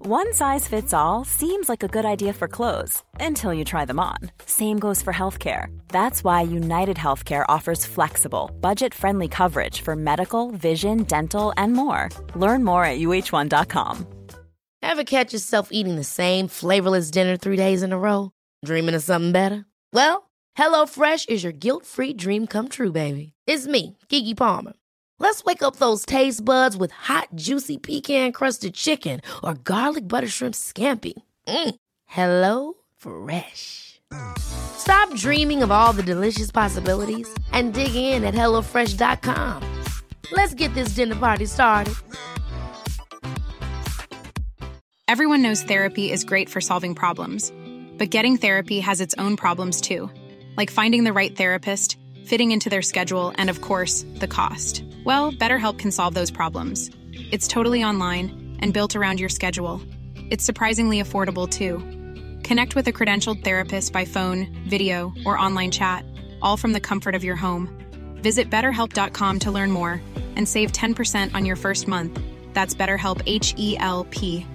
One size fits all seems like a good idea for clothes until you try them on. Same goes for healthcare. That's why United Healthcare offers flexible, budget-friendly coverage for medical, vision, dental, and more. Learn more at uh1.com. Ever catch yourself eating the same flavorless dinner 3 days in a row? Dreaming of something better? Well, HelloFresh is your guilt-free dream come true, baby. It's me, Keke Palmer. Let's wake up those taste buds with hot, juicy pecan-crusted chicken or garlic butter shrimp scampi. Hello Fresh. Stop dreaming of all the delicious possibilities and dig in at HelloFresh.com. Let's get this dinner party started. Everyone knows therapy is great for solving problems, but getting therapy has its own problems too, like finding the right therapist, fitting into their schedule, and of course, the cost. Well, BetterHelp can solve those problems. It's totally online and built around your schedule. It's surprisingly affordable too. Connect with a credentialed therapist by phone, video, or online chat, all from the comfort of your home. Visit BetterHelp.com to learn more and save 10% on your first month. That's BetterHelp, H-E-L-P.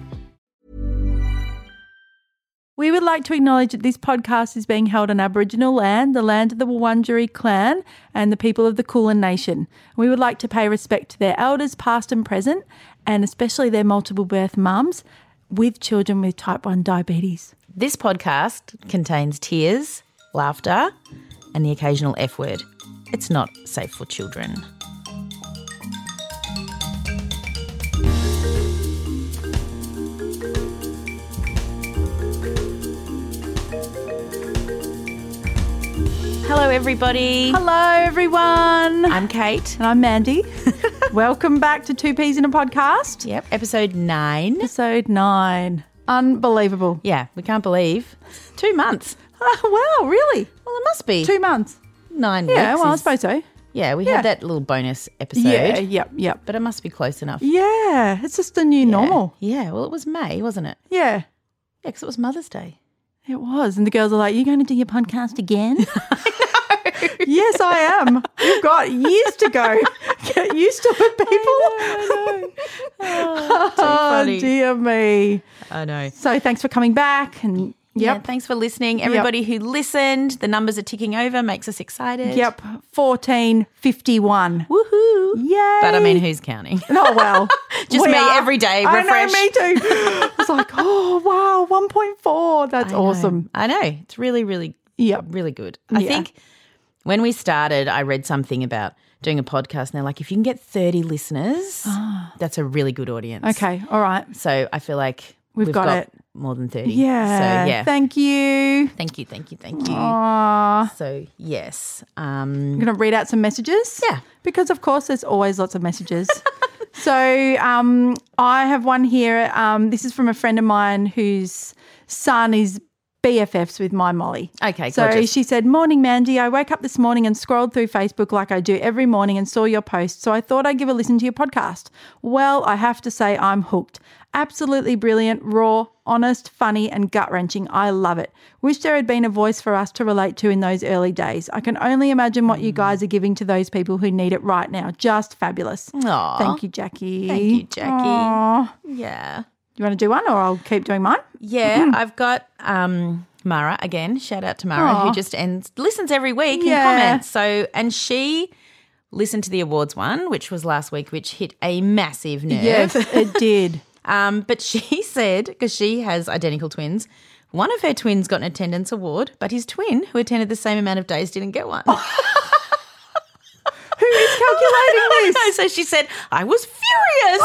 We would like to acknowledge that this podcast is being held on Aboriginal land, the land of the Wurundjeri clan and the people of the Kulin Nation. We would like to pay respect to their elders, past and present, and especially their multiple birth mums with children with type 1 diabetes. This podcast contains tears, laughter, and the occasional F word. It's not safe for children. Hello, everybody. Hello, everyone. I'm Kate. And I'm Mandy. Welcome back to Two Peas in a Podcast. Yep, episode 9. Episode 9. Unbelievable. Yeah, we can't believe. 2 months. Oh, wow, really? Well, it must be. 2 months. 9 weeks. Yeah, well, I suppose so. Yeah, we had that little bonus episode. Yeah, yep. But it must be close enough. Yeah, it's just the new normal. Yeah, well, it was May, wasn't it? Yeah. Yeah, because it was Mother's Day. It was. And the girls are like, you going to do your podcast again? Yes, I am. You've got years to go. Get used to it, people. I know. Oh, dear me. I know. So thanks for coming back. And Yeah, thanks for listening. Everybody who listened, the numbers are ticking over, makes us excited. Yep, 1451. Woohoo. Yay. But I mean, who's counting? Oh, well. Just me every day, refresh. I know, me too. I was like, oh, wow, 1.4. That's awesome. I know. It's really, really, really good. I think when we started, I read something about doing a podcast and they're like, if you can get 30 listeners, that's a really good audience. Okay, all right. So I feel like we've got it. More than 30. Yeah. So, yeah. Thank you. Thank you. Aww. So, yes. I'm going to read out some messages. Yeah. Because, of course, there's always lots of messages. So I have one here. This is from a friend of mine whose son is BFFs with my Molly. Okay, so gorgeous. she said, morning, Mandy. I woke up this morning and scrolled through Facebook like I do every morning and saw your post, so I thought I'd give a listen to your podcast. Well, I have to say I'm hooked. Absolutely brilliant, raw, honest, funny and gut-wrenching. I love it. Wish there had been a voice for us to relate to in those early days. I can only imagine what you guys are giving to those people who need it right now. Just fabulous. Aww. Thank you, Jackie. Thank you, Jackie. Aww. Yeah. You want to do one or I'll keep doing mine? Yeah, I've got Mara again. Shout out to Mara who just listens every week and comments. So, and she listened to the awards one, which was last week, which hit a massive nerve. Yes, it did. But she said, because she has identical twins, one of her twins got an attendance award, but his twin, who attended the same amount of days, didn't get one. Who is calculating this? So she said, I was furious.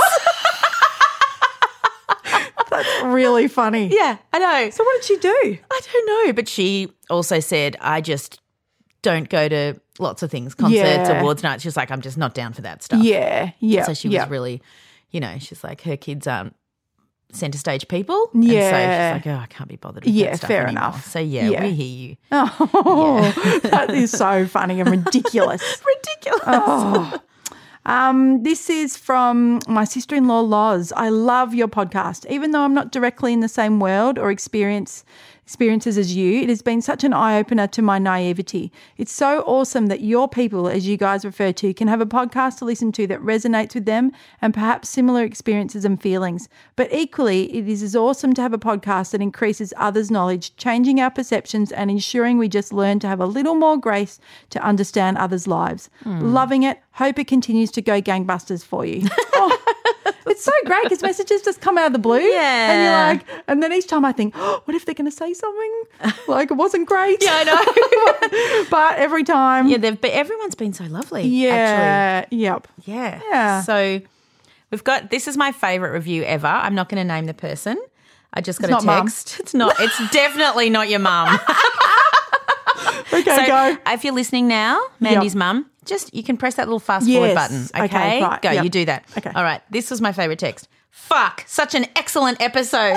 That's really funny. Yeah, I know. So what did she do? I don't know, but she also said, I just don't go to lots of things, concerts, awards nights. She's like, I'm just not down for that stuff. Yeah. So she was really, she's like, her kids aren't centre stage people. Yeah. And so she's like, I can't be bothered with that stuff fair anymore. enough. So, we hear you. Oh, that is so funny and ridiculous. Ridiculous. Oh. This is from my sister-in-law, Loz. I love your podcast. Even though I'm not directly in the same world or experiences as you, it has been such an eye-opener to my naivety. It's so awesome that your people, as you guys refer to, can have a podcast to listen to that resonates with them and perhaps similar experiences and feelings. But equally, it is as awesome to have a podcast that increases others' knowledge, changing our perceptions and ensuring we just learn to have a little more grace to understand others' lives. Loving it. Hope it continues to go gangbusters for you. It's so great because messages just come out of the blue. Yeah. And you're like, and then each time I think, oh, what if they're going to say something? Like it wasn't great. Yeah, I know. But every time. Yeah, everyone's been so lovely. Yeah. Actually. Yep. Yeah. Yeah. So we've got, this is my favourite review ever. I'm not going to name the person. I just got It's a not text. It's not. It's definitely not your mum. Okay, So go. if you're listening now, Mandy's mum, you can press that little fast forward Yes. button. Okay, Okay, right. Go, Yep. you do that. Okay. All right, this was my favourite text. Fuck, such an excellent episode.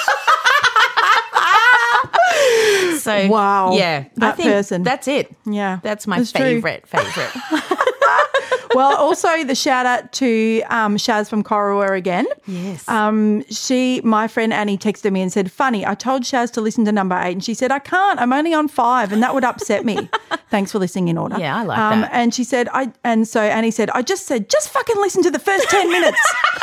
So Wow. yeah, I That think person. that's it. Yeah. That's my That's true. favourite. Well, also the shout out to Shaz from Corowa again. Yes. My friend Annie texted me and said, funny, I told Shaz to listen to number 8 and she said, I can't, I'm only on 5 and that would upset me. Thanks for listening in order. Yeah, I like that. And she said, so Annie said, I just said, just fucking listen to the first 10 minutes.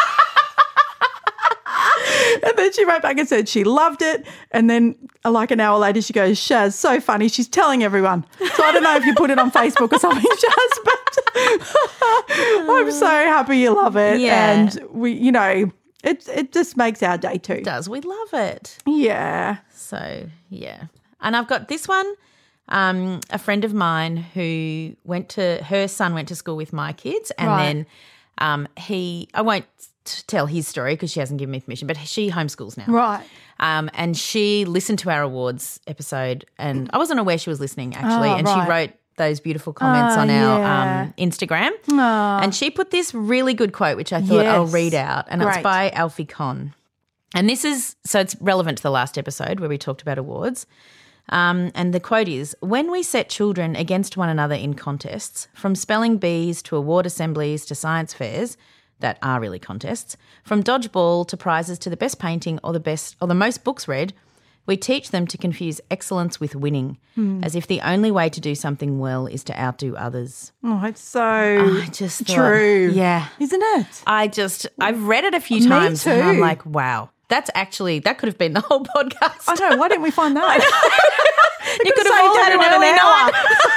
And then she wrote back and said she loved it. And then like an hour later she goes, Shaz, so funny. She's telling everyone. So I don't know if you put it on Facebook or something, Shaz, but I'm so happy you love it. Yeah. And it just makes our day too. It does. We love it. Yeah. So, yeah. And I've got this one, a friend of mine who her son went to school with my kids and Right. then I won't tell his story because she hasn't given me permission, but she homeschools now. Right. And she listened to our awards episode and I wasn't aware she was listening actually. Oh, and right. she wrote those beautiful comments on yeah. our Instagram. And she put this really good quote, which I thought I'll Yes. read out. And Great. it's by Alfie Conn. And this is, so it's relevant to the last episode where we talked about awards. And the quote is, when we set children against one another in contests, from spelling bees to award assemblies to science fairs, that are really contests, from dodgeball to prizes to the best painting or the most books read, we teach them to confuse excellence with winning, as if the only way to do something well is to outdo others. Oh, it's so I just thought, true. yeah. Isn't it? I've read it a few times and I'm too. like, wow, that could have been the whole podcast. I know. Why didn't we find that? You could have saved all had an everyone early an night.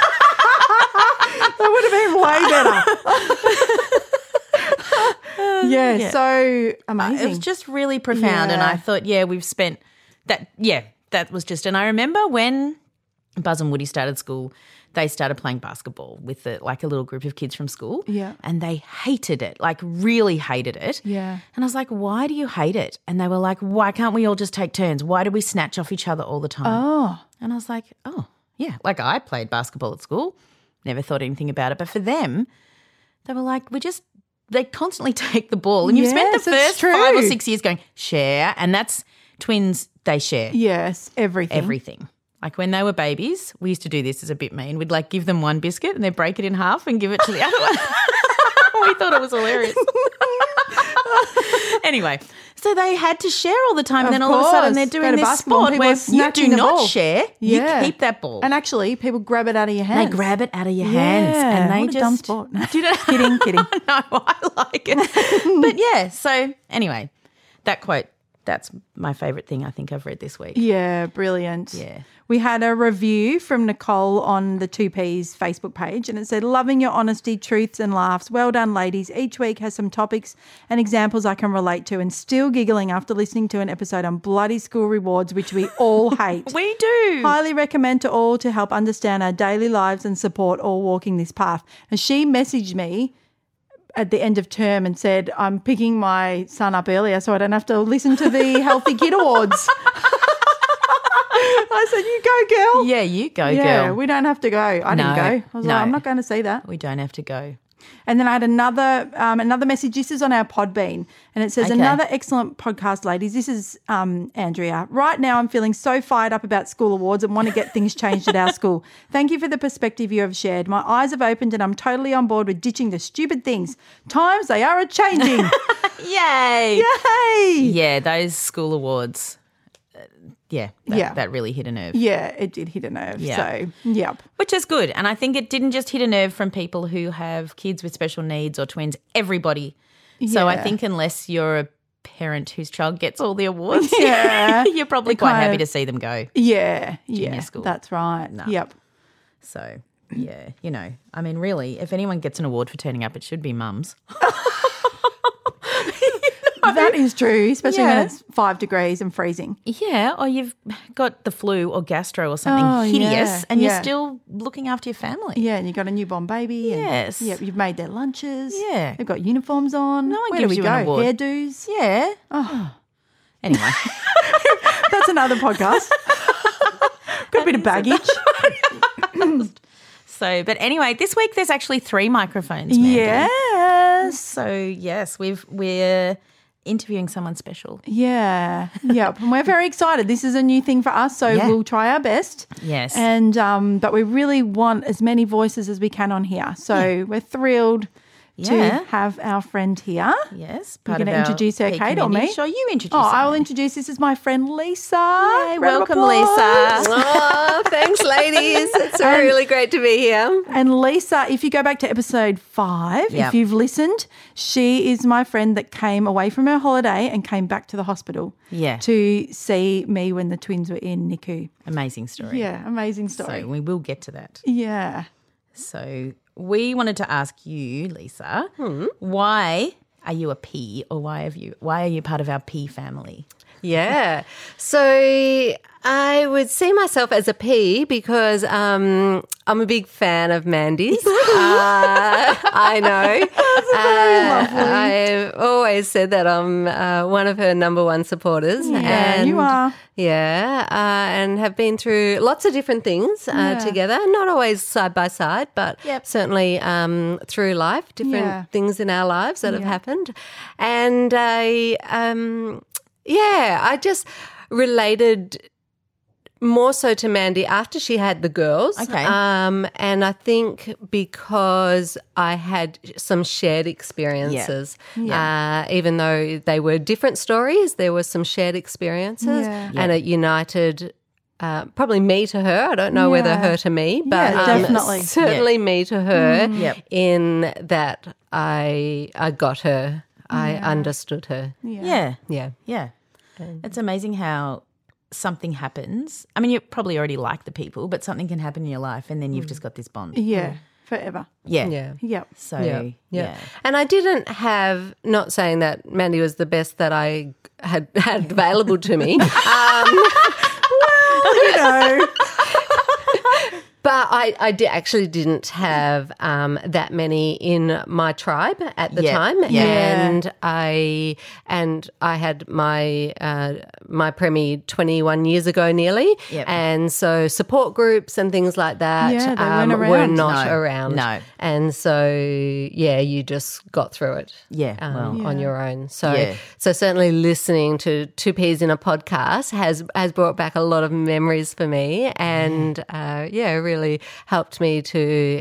That would have been way better. Yeah, so amazing. It was just really profound. And Yeah. I thought, we've spent that. Yeah, that was just. And I remember when Buzz and Woody started school, they started playing basketball with a little group of kids from school. Yeah. And they hated it, really hated it. Yeah. And I was like, why do you hate it? And they were like, why can't we all just take turns? Why do we snatch off each other all the time? Oh. And I was like, oh, yeah. I played basketball at school, never thought anything about it. But for them, they were like, they constantly take the ball. And you've spent Yes, the it's first 5 or true. 6 years going, share. And that's twins, they share Yes, everything. everything. Like when they were babies, we used to do this as a bit mean. We'd give them one biscuit and then break it in half and give it to the other one. We thought it was hilarious. Anyway, so they had to share all the time. And then all of a sudden they're course. Go doing to this basketball and sport people where are you snatching do the not ball. share. Yeah. You keep that ball. And actually, people grab it out of your hands. They grab it out of your hands and they what a just dumb sport. Do you know? Kidding. No, I like it. But yeah, so anyway, that quote, that's my favourite thing I think I've read this week. Yeah, brilliant. Yeah. We had a review from Nicole on the 2Ps Facebook page and it said, loving your honesty, truths and laughs. Well done, ladies. Each week has some topics and examples I can relate to and still giggling after listening to an episode on bloody school rewards, which we all hate. We do. Highly recommend to all to help understand our daily lives and support all walking this path. And she messaged me at the end of term and said, I'm picking my son up earlier so I don't have to listen to the Healthy Kid Awards. I said, you go, girl. Yeah, you go, Yeah, girl. we don't have to go. I didn't No, go. I was no. like, I'm not going to see that. We don't have to go. And then I had another message. This is on our Podbean, and it says, Okay. another excellent podcast, ladies. This is Andrea. Right now I'm feeling so fired up about school awards and want to get things changed at our school. Thank you for the perspective you have shared. My eyes have opened and I'm totally on board with ditching the stupid things. Times they are a-changing. Yay! Yay! Yeah, those school awards. That really hit a nerve. Yeah, it did hit a nerve. Yeah. So, yep. Which is good. And I think it didn't just hit a nerve from people who have kids with special needs or twins, everybody. So I Yeah. think unless you're a parent whose child gets all the awards, Yeah. you're probably It quite kind happy of- to see them go. Yeah, school. That's right. No. Yep. So, yeah, I mean, really, if anyone gets an award for turning up, it should be mums. That is true, especially Yeah. when it's 5 degrees and freezing. Yeah, or you've got the flu or gastro or something Oh, hideous yeah, and you're yeah. still looking after your family. Yeah, and you've got a newborn baby. And, Yes. Yep, you've made their lunches. Yeah. They've got uniforms on. No one Where gives do we you an go? award. Hairdos. Yeah. Oh. Anyway. That's another podcast. Got a bit of baggage. But anyway, this week there's actually 3 microphones. Mandy. Yes. So yes, we're interviewing someone special. Yeah. Yep. And we're very excited. This is a new thing for us, so Yeah. we'll try our best. Yes. And but we really want as many voices as we can on here. So we're thrilled to Yeah. have our friend here. Yes. You're Part of going to our introduce her, P Kate, or community. me? Sure, you introduce Oh, her. I will introduce. This is my friend Lisa. Yay, Round of welcome, applause. Lisa. Oh, thanks, ladies. It's really great to be here. And Lisa, if you go back to episode 5, Yep. if you've listened, she is my friend that came away from her holiday and came back to the hospital Yeah. to see me when the twins were in NICU. Amazing story. Yeah, amazing story. So we will get to that. Yeah. So we wanted to ask you, Lisa, why are you a P, or why are you part of our P family? Yeah. So I would see myself as a P because I'm a big fan of Mandy's. I know. I've always said that I'm one of her number one supporters. Yeah, you are. Yeah, and have been through lots of different things together, not always side by side, but certainly through life, different things in our lives that have happened. And I just related more so to Mandy after she had the girls. Okay. And I think because I had some shared experiences, even though they were different stories, there were some shared experiences and it united probably me to her. I don't know whether her to me, but definitely. certainly me to her Yep. in that I got her. I understood her. Yeah. Yeah. Yeah. It's amazing how something happens. I mean, you probably already like the people, but something can happen in your life and then you've just got this bond. Yeah, forever. Yeah. Yeah. Yep. So, Yeah. yeah. And I didn't have, not saying that Mandy was the best that I had available to me, You know. but I actually didn't have that many in my tribe at the Yeah. time, Yeah. and I had my my Premi 21 years ago nearly, Yep. and so support groups and things like that Yeah, they weren't were around. not No, around. no. And so you just got through it. Yeah, well, on your own. So Yeah. so certainly listening to Two Peas in a podcast has brought back a lot of memories for me, and really helped me to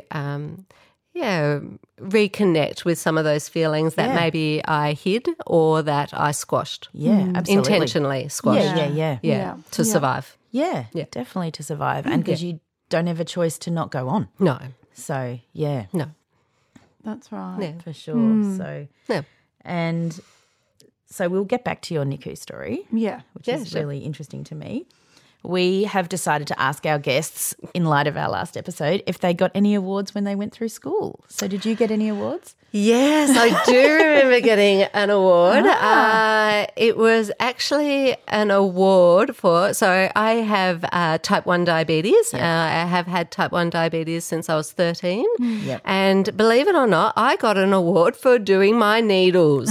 reconnect with some of those feelings that maybe I hid or that I squashed. Yeah, absolutely. Intentionally squashed. Yeah. Yeah, to survive. Yeah, definitely to survive. And because you don't have a choice to not go on. No. So, yeah, No. That's right. Yeah. for sure. So, Yeah. and so we'll get back to your NICU story, Yeah. which is really interesting to me. We have decided to ask our guests, in light of our last episode, if they got any awards when they went through school. So did you get any awards? Yes, I do remember getting an award. It was actually an award so I have type 1 diabetes. I have had type 1 diabetes since I was 13. Yep. And believe it or not, I got an award for doing my needles.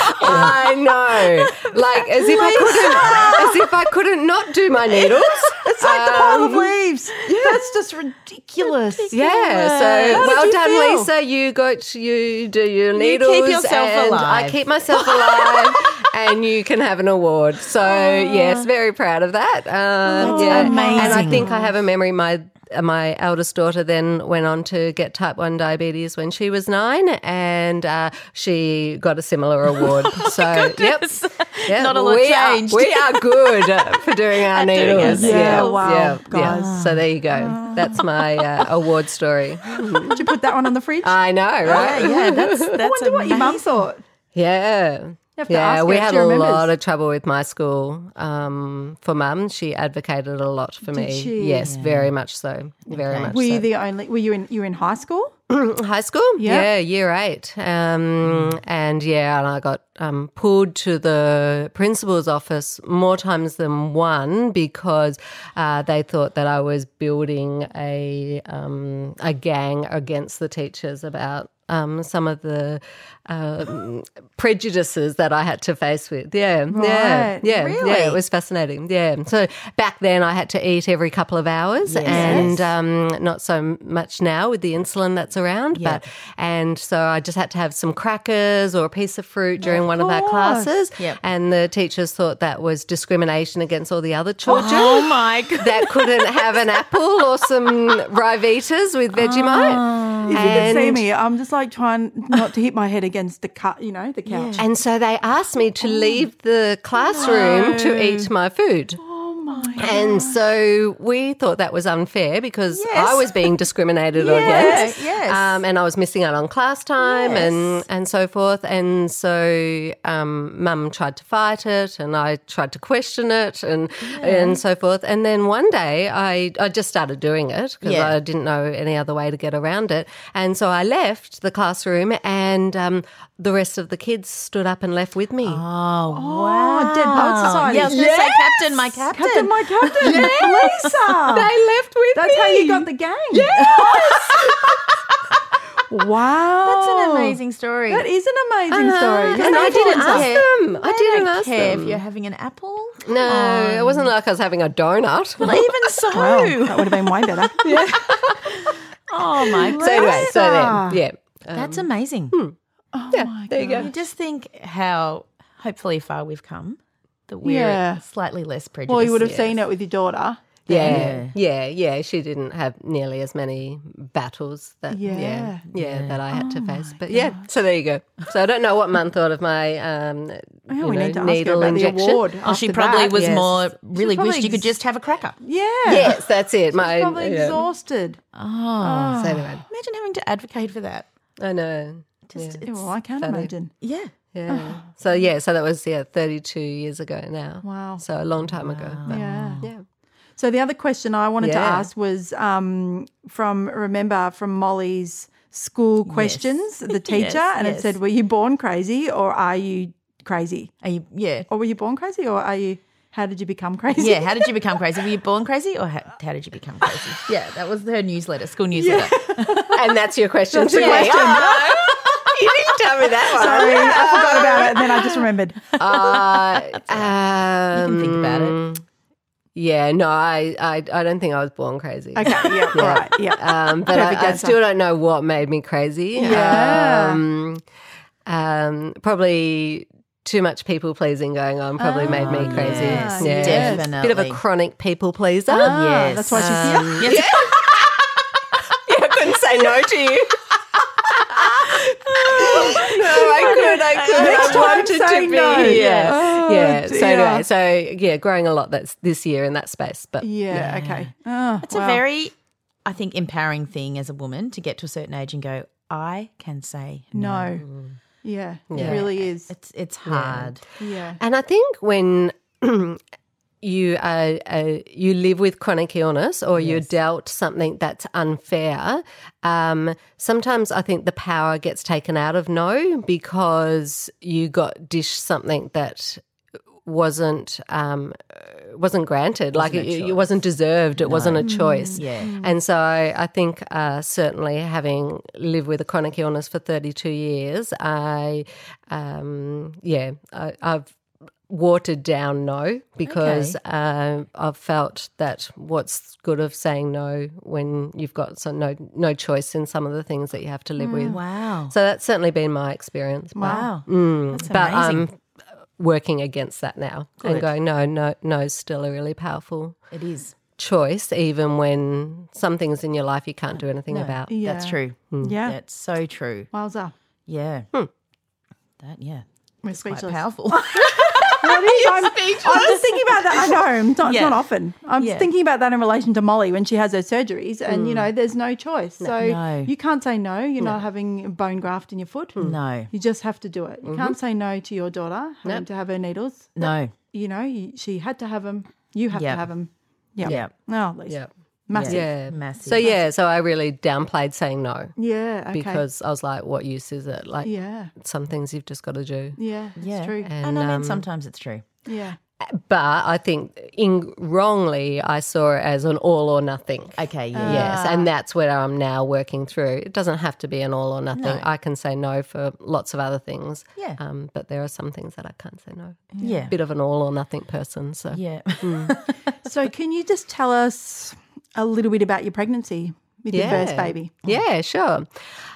I know. Like as if I couldn't not do my needles. It's like the pile of leaves. That's just ridiculous. Yeah, so How well did you done, feel? Lisa. You do your needles. yourself and alive. I keep myself alive, and you can have an award. So yes, very proud of that. amazing. And I think I have a memory. My eldest daughter then went on to get type 1 diabetes when she was 9, and she got a similar award. So, yep. Not a lot changed. We are good for doing our needles. Yeah, wow, guys. Yeah. So there you go. That's my award story. Did you put that one on the fridge? I know, right? Yeah, that's I wonder what your mum amazing. thought. Yeah. have to ask her we if had she a remembers. lot of trouble with my school for mum. She advocated a lot for me. she? Yes, very much so. Very much Were you so. the only? Were you in high school? High school? Yeah. Yeah, year 8. And I got pulled to the principal's office more times than one because they thought that I was building a gang against the teachers about some of the prejudices that I had to face with. Yeah, Right. yeah, Really? yeah. It was fascinating. Yeah. So back then I had to eat every couple of hours, and not so much now with the insulin that's around. Yeah. And so I just had to have some crackers or a piece of fruit during one of our course. classes. Yep. And the teachers thought that was discrimination against all the other children. Oh my God. That couldn't have an apple or some Ryvitas with Vegemite. If you could see me, I'm just like trying not to hit my head against the the couch. And so they asked me to leave the classroom to eat my food. Oh my! And so we thought that was unfair because I was being discriminated against. yes. And I was missing out on class time and so forth. And so Mum tried to fight it and I tried to question it and so forth. And then one day I just started doing it because I didn't know any other way to get around it. And so I left the classroom and the rest of the kids stood up and left with me. Oh, wow. Dead Poets Society. Yeah, I was going to say Captain, my Captain. Captain, my captain, Lisa. They left with That's me. how you got the gang. Wow, That's an amazing story. That is an amazing story. And I didn't ask them. I didn't don't ask care them. if you're having an apple. No, it wasn't like I was having a donut. But even so. Wow, that would have been way better. Oh, my God. So anyway, so then, yeah. That's amazing. There you go. You just think how hopefully far we've come that we're Yeah. slightly less prejudiced. Well, you would have seen it with your daughter. Yeah. She didn't have nearly as many battles that Yeah. that I had to face. But so there you go. So I don't know what Mum thought of my We need to ask her needle about injection. the award. Oh, she after probably that. was yes. more really probably wished you could just have a cracker. Yeah. Yes, that's it. My Probably yeah. exhausted. Oh. So anyway, Imagine having to advocate for that. I know. Just Yeah, well, I can't funny. imagine. yeah. Yeah. So so that was 32 years ago now. Wow. So a long time ago. But, Yeah. yeah. So the other question I wanted to Yeah. ask was from Molly's school questions, the teacher, and it yes. said, were you born crazy or are you crazy? Are you, yeah. Or were you born crazy or how did you become crazy? Yeah, how did you become crazy? Were you born crazy or how did you become crazy? Yeah, that was her newsletter, school newsletter. And that's your question That's to the me. question. Oh, you didn't tell me that one. Sorry, I forgot about it and then I just remembered. You can think about it. Yeah, no, I don't think I was born crazy. Okay, yeah, all right, yeah. But Perfect I answer. still don't know what made me crazy. Yeah. Probably too much people pleasing going on probably made me crazy. yes, Yeah. definitely. Bit of a chronic people pleaser. Yes. That's why she's here. Yes. I couldn't say no to you. No, I could. Next I time, wanted say to be no. here. Oh, Yeah. So dear. anyway, growing a lot this year in that space. But Yeah, okay. Oh, It's a very, I think, empowering thing as a woman to get to a certain age and go, I can say no. no. Yeah, it really is. It's hard. Yeah. And I think when you live with chronic illness or you're dealt something that's unfair, sometimes I think the power gets taken out of no because you got dished something that wasn't granted, like it wasn't deserved, it wasn't a choice. Yeah. And so I think certainly having lived with a chronic illness for 32 years, I've watered down no, because I've felt that what's good of saying no when you've got no choice in some of the things that you have to live with. Wow. So that's certainly been my experience. Wow. That's But amazing. I'm working against that now and going, no is still a really powerful It is. choice, even when some things in your life you can't do anything about. Yeah. That's true. Yeah. That's so true. Wowza. Yeah. That, yeah. We're Quite speechless. powerful. Well, it is. I'm just thinking about that. I know. It's Yeah. not often. I'm Yeah. thinking about that in relation to Molly when she has her surgeries and, there's no choice. So No. you can't say no. You're not having a bone graft in your foot. No. You just have to do it. You can't say no to your daughter having to have her needles. No. She had to have them. You have to Yep. have them. Yeah. Yep. Oh, Lisa. Yeah. Massive. Yeah. Massive. So I really downplayed saying no Yeah. Okay. because I was like, what use is it? Like Yeah. some things you've just got to do. Yeah. Yeah. It's true. And I mean, sometimes it's true. Yeah. But I think wrongly I saw it as an all or nothing. Okay, yeah. Yes, and that's where I'm now working through. It doesn't have to be an all or nothing. No. I can say no for lots of other things. Yeah. But there are some things that I can't say no. Yeah. Bit of an all or nothing person. So Yeah. So can you just tell us a little bit about your pregnancy with your first baby? Yeah, sure.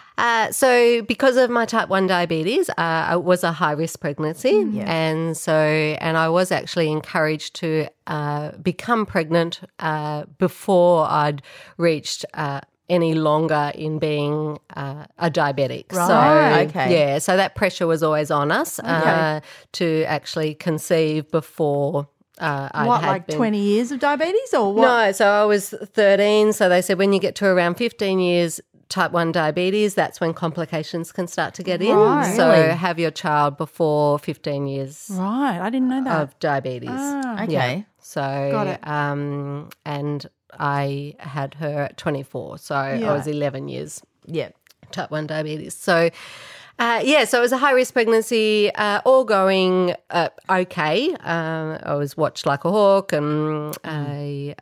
So because of my type 1 diabetes, it was a high-risk pregnancy. And I was actually encouraged to become pregnant before I'd reached any longer in being a diabetic. Right. So, Okay. yeah, so that pressure was always on us to actually conceive before I'd What, had like been. 20 years of diabetes or what? No, so I was 13. So they said when you get to around 15 years type 1 diabetes, that's when complications can start to get in. Right. So Really? have your child before 15 years Right. I didn't know that. of diabetes. Okay. Yeah. So, Got it. and I had her at 24. So I Yeah. was 11 years Yeah. type 1 diabetes. So, so it was a high-risk pregnancy, all going okay. I was watched like a hawk and I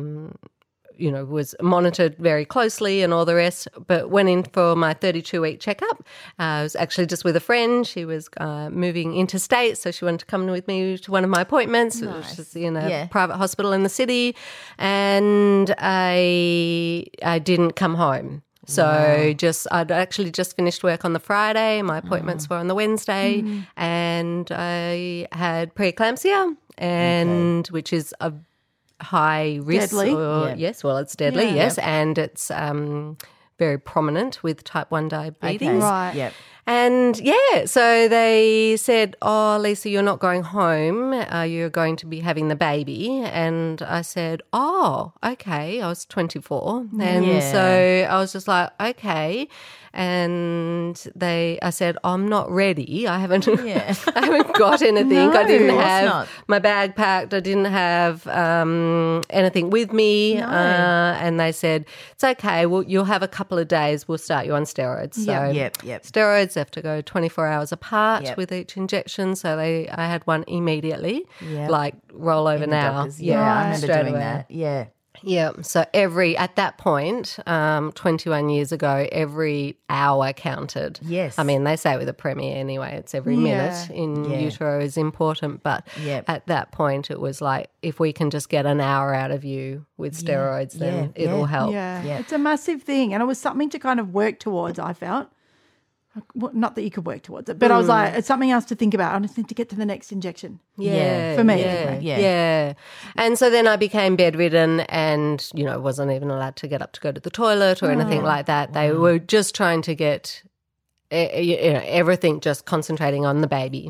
was monitored very closely and all the rest, but went in for my 32-week checkup. I was actually just with a friend. She was moving interstate, so she wanted to come with me to one of my appointments, which is in a private hospital in the city, and I didn't come home. So I'd actually just finished work on the Friday. My appointments were on the Wednesday, and I had preeclampsia, and which is a high risk. Deadly. Yes, well, it's deadly, yes, and it's very prominent with type 1 diabetes. Okay. Right. Yep. And so they said, "Oh, Lisa, you're not going home. You're going to be having the baby." And I said, "Oh, okay." I was 24, and so I was just like, "Okay." And I said, "I'm not ready. I haven't, I haven't got anything. No, I didn't of course have not. my bag packed. I didn't have anything with me." And they said, "It's okay. Well, you'll have a couple of days. We'll start you on steroids." So Yep. steroids have to go 24 hours apart Yep. with each injection. So I had one immediately, Yep. like roll over In the now. doctors. Yeah, I remember straight doing away. that. Yeah. Yeah. So at that point, 21 years ago, every hour counted. Yes. I mean, they say with a premier anyway, it's every minute in Yeah. utero is important. But Yep. at that point, it was like, if we can just get an hour out of you with steroids, then Yeah. it'll Yeah. help. Yeah. Yeah. It's a massive thing. And it was something to kind of work towards, I felt. Well, not that you could work towards it, but I was like, it's something else to think about. I just need to get to the next injection. Yeah, For me, yeah, anyway. yeah. And so then I became bedridden and, wasn't even allowed to get up to go to the toilet or anything like that. They were just trying to get everything just concentrating on the baby.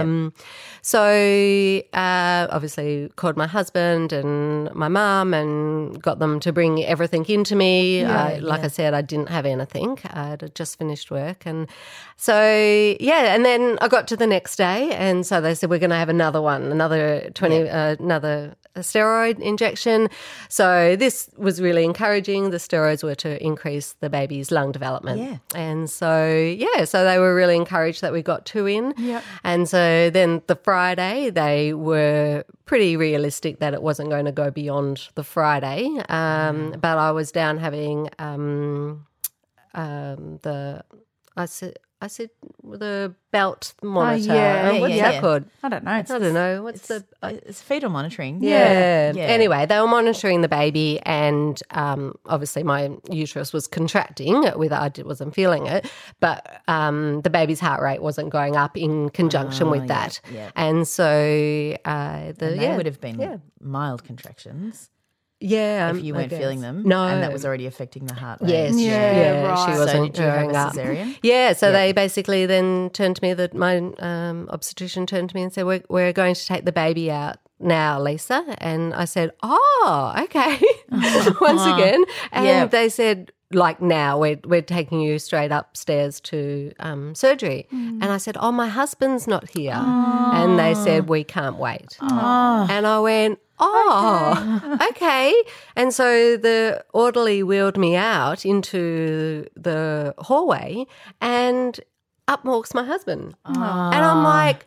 So obviously called my husband and my mum and got them to bring everything into me. Like I said, I didn't have anything. I'd just finished work. And so, and then I got to the next day and so they said, we're going to have another one, another steroid injection. So this was really encouraging. The steroids were to increase the baby's lung development. Yeah. And so, so they were really encouraged that we got 2 in. Yep. And so then the Friday, they were pretty realistic that it wasn't going to go beyond the Friday. But I was down having I said the belt monitor. yeah. What's Yeah. that called? I don't know. I don't know. What's the It's fetal monitoring. Yeah. Anyway, they were monitoring the baby, and obviously my uterus was contracting. I wasn't feeling it, but the baby's heart rate wasn't going up in conjunction with that. yeah. And so They would have been mild contractions if you weren't feeling them. No, and that was already affecting the heart rate. Yes, Yeah, right. she So wasn't did you have going a up. cesarean? Yeah, so they basically then turned to me. My obstetrician turned to me and said, "We're going to take the baby out now, Lisa." And I said, "Oh, okay." Once again, and they said, "Like now, we're taking you straight upstairs to surgery." And I said, "Oh, my husband's not here," and they said, "We can't wait." And I went, "Oh, okay." And so the orderly wheeled me out into the hallway, and up walks my husband. And I'm like,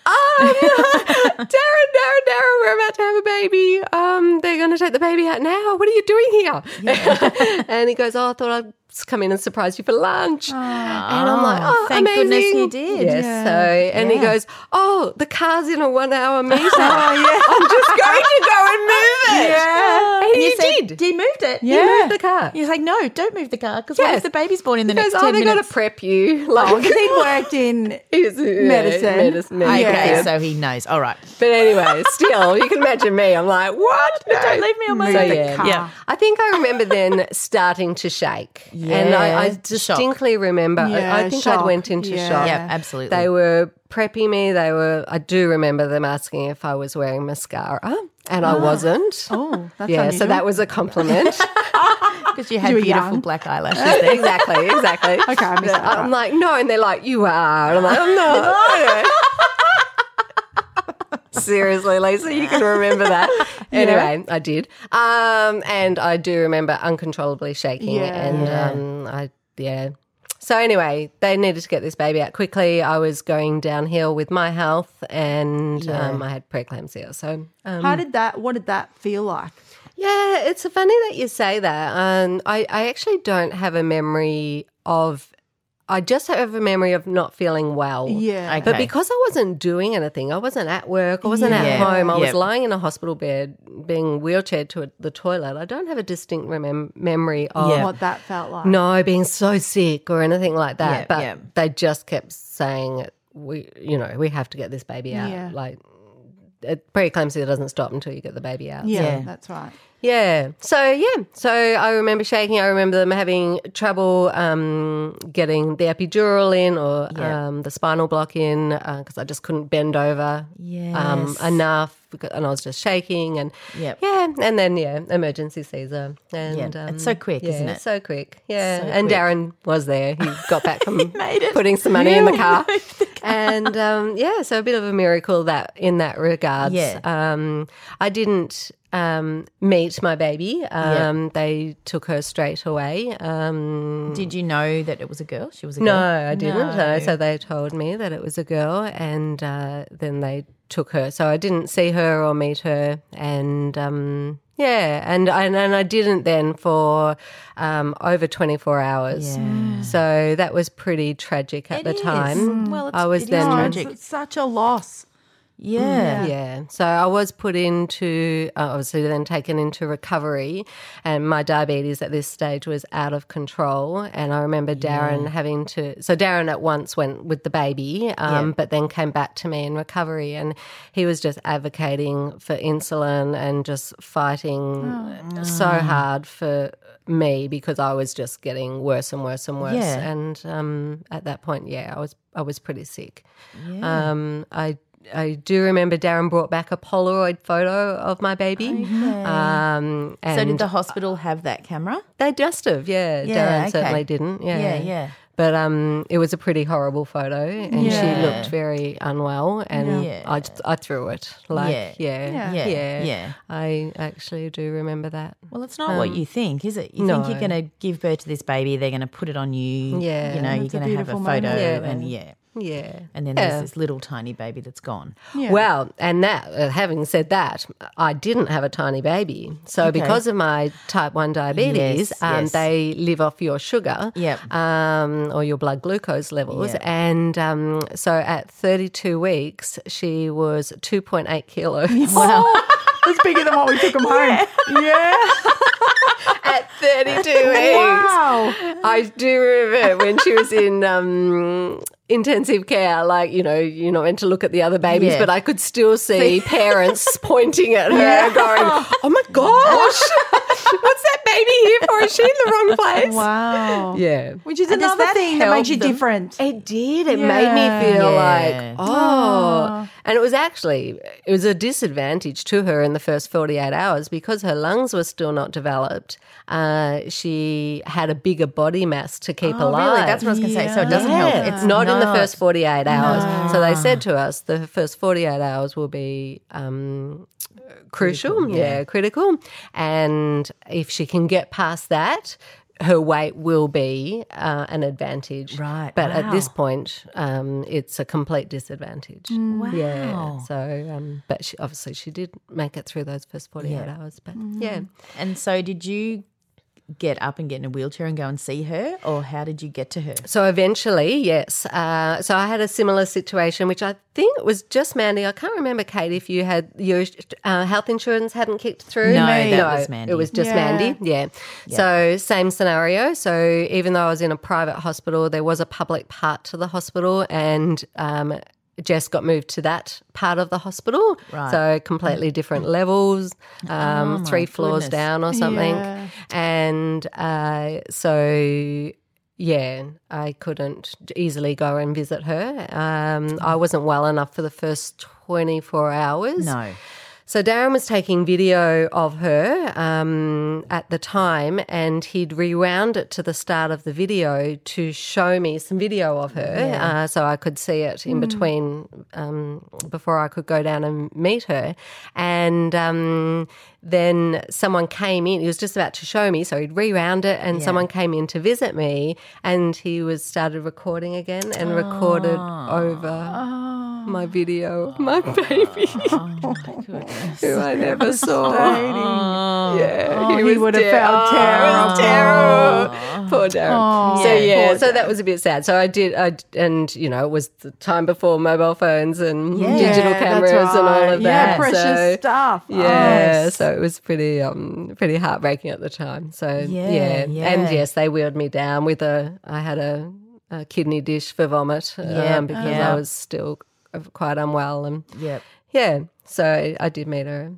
Darren, we're about to have a baby. They're going to take the baby out now. What are you doing here? Yeah. And he goes, "Oh, I thought I'd just come in and surprise you for lunch." And I'm like, "Oh, thank amazing." goodness he did. Yes. Yeah. So, and he goes, "Oh, the car's in a 1 hour meter. yeah. I'm just going to go and move it." Yeah. And You he said, did. He moved it. He moved the car. He's like, no, don't move the car because what Yes. if the baby's born in the He next goes, 10 they got minutes? to prep you. Like, Because he'd worked in medicine. Okay, Yeah. so he knows. All right. But anyway, still, you can imagine me. I'm like, what? No. Don't leave me on my So, own. yeah. Yeah. I think I remember then starting to shake. And I Yeah, distinctly remember, Yeah, I think shock. I went into Yeah. shock. Yeah, absolutely. They were prepping me. I do remember them asking if I was wearing mascara, and I wasn't. Oh, that's yeah, unusual. so that was a compliment. Because you had You were beautiful young. black eyelashes there. exactly. Okay, I missed that I'm part. like, no, and they're like, "You are." And I'm like, "I'm not." Seriously, Lisa, you can remember that. Anyway, I did. And I do remember uncontrollably shaking. Yeah. And So anyway, they needed to get this baby out quickly. I was going downhill with my health, and I had preeclampsia. So What did that feel like? yeah, it's funny that you say that. I actually don't have a memory of. I just have a memory of not feeling well. Yeah. Okay. But because I wasn't doing anything, I wasn't at work, I wasn't at home, I was Yep. lying in a hospital bed being wheelchaired to the toilet. I don't have a distinct memory of What that felt like. no being so sick or anything like that. Yep, but yep. they just kept saying, we have to get this baby out. Yeah. Like preeclampsia doesn't stop until you get the baby out. Yeah, Yeah. that's right. Yeah. So I remember shaking. I remember them having trouble getting the epidural in or the spinal block in because I just couldn't bend over enough, and I was just shaking. And and then emergency Caesar. And It's so quick, isn't it? So quick. Yeah. So and quick. Darren was there. He got back from made it. putting some money in the car. And so a bit of a miracle that in that regards. Yeah. I didn't meet my baby. They took her straight away. Did you know that it was a girl? She was a No, girl? I didn't. No. So they told me that it was a girl, and then they took her. So I didn't see her or meet her, and and I didn't then for over 24 hours. Yeah. So that was pretty tragic at the time. Well, I was it is then tragic. It's such a loss. Yeah. Yeah. So I was put into, obviously then taken into recovery, and my diabetes at this stage was out of control. And I remember Darren having to, so Darren at once went with the baby, but then came back to me in recovery, and he was just advocating for insulin and just fighting so hard for me because I was just getting worse and worse and worse. Yeah. And at that point, I was pretty sick. Yeah. I do remember Darren brought back a Polaroid photo of my baby. So And did the hospital have that camera? they just have, Yeah, Darren okay. certainly didn't. Yeah. But it was a pretty horrible photo, and she looked very unwell, and Yeah. I threw it. Like, Yeah. I actually do remember that. Well, it's not what you think, is it? You no. think you're going to give birth to this baby, they're going to put it on you. Yeah. You know, you're It's a going to have a beautiful photo moment. Yeah. and Yeah. And then there's this little tiny baby that's gone. Yeah. Well, and that, having said that, I didn't have a tiny baby. So because of my type 1 diabetes, Yes. they live off your sugar or your blood glucose levels. Yep. And so at 32 weeks, she was 2.8 kilos. Wow. That's bigger than what we took them home. Yeah. At 32 weeks. Wow. I do remember when she was in intensive care, like, you're not meant to look at the other babies, Yeah. but I could still see parents pointing at her going, oh my gosh, what's that baby here for? Is she in the wrong place? Wow. Yeah. Which is And does another that thing that help makes you them? different. It did. It made me feel Yeah. like, And it was a disadvantage to her in the first 48 hours because her lungs were still not developed. She had a bigger body mass to keep alive. Really? That's what I was going to say. So it doesn't help. It's not in the first 48 hours. So they said to us the first 48 hours will be crucial, critical. And if she can get past that, her weight will be an advantage. Right. But at this Wow. point, it's a complete disadvantage. Wow. Yeah. So, but she did make it through those first 48 hours. But yeah. And so did you get up and get in a wheelchair and go and see her, or how did you get to her? So eventually, yes. So I had a similar situation, which I think was just Mandy. I can't remember, Kate, if you had your health insurance hadn't kicked through. No, that was Mandy. It was just Mandy. Yeah. So same scenario. So even though I was in a private hospital, there was a public part to the hospital, and Jess got moved to that part of the hospital. Right. So completely different levels, 3 floors goodness. down or something. Yeah. And so, yeah, I couldn't easily go and visit her. I wasn't well enough for the first 24 hours. No. So Darren was taking video of her at the time, and he'd rewound it to the start of the video to show me some video of her so I could see it in between before I could go down and meet her. And then someone came in. He was just about to show me, so he'd rewound it, and someone came in to visit me, and he started recording again and recorded over my video of my baby. Who I never saw. Yeah, he would have felt terrible. It was terrible. Poor Darren. Oh, So poor so that was a bit sad. So and it was the time before mobile phones and digital that's cameras and all right. of Yeah, that. precious So, stuff. yeah, so it was pretty heartbreaking at the time. So Yeah. and yes, they wheeled me down with I had a kidney dish for vomit because I was still quite unwell and so I did meet her.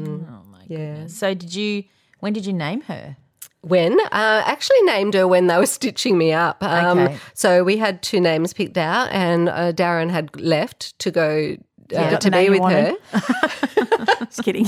So when did you name her? When actually named her when they were stitching me up. Okay. So we had 2 names picked out, and Darren had left to go got to the name be you with her. Just kidding.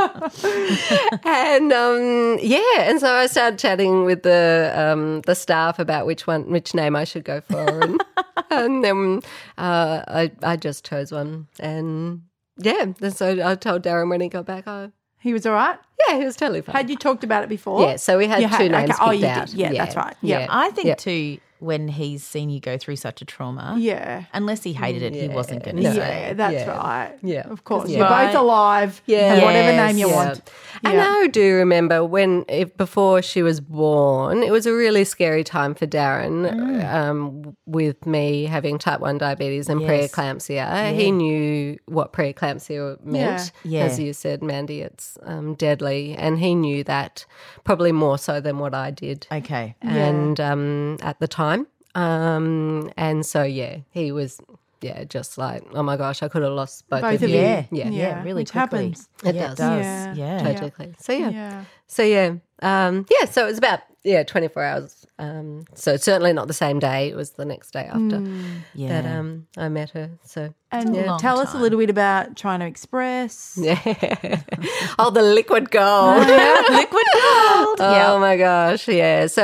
And and so I started chatting with the staff about which name I should go for, and then I just chose one, and so I told Darren when he got back. He was all right? He was totally fine. Had you talked about it before? Yeah, so we had You 2 names okay. Oh, picked you out. did. Yeah, that's right. Yeah. I think too, when he's seen you go through such a trauma, Yeah. unless he hated it, he wasn't going to No. say. Yeah, that's Yeah. right. Yeah. Of course. Yeah. You're both alive. Yeah. Have whatever Yes. name you want. And Yeah. I do remember before she was born, it was a really scary time for Darren with me having type 1 diabetes and Yes. preeclampsia. He knew what preeclampsia meant. Yeah. As you said, Mandy, it's deadly. And he knew that probably more so than what I did. Okay. And at the time. And so, he was... just like, oh my gosh, I could have lost both of you. Yeah. Yeah. Yeah, really Which quickly. happens. It Yeah, does. Yeah. Yeah. Tragically. So, Yeah. So, so it was about, 24 hours. So it's certainly not the same day. It was the next day after Yeah. that I met her. So, And long tell us a time. little bit about China Express. oh, the liquid gold. Liquid gold. Oh, my gosh. Yeah. So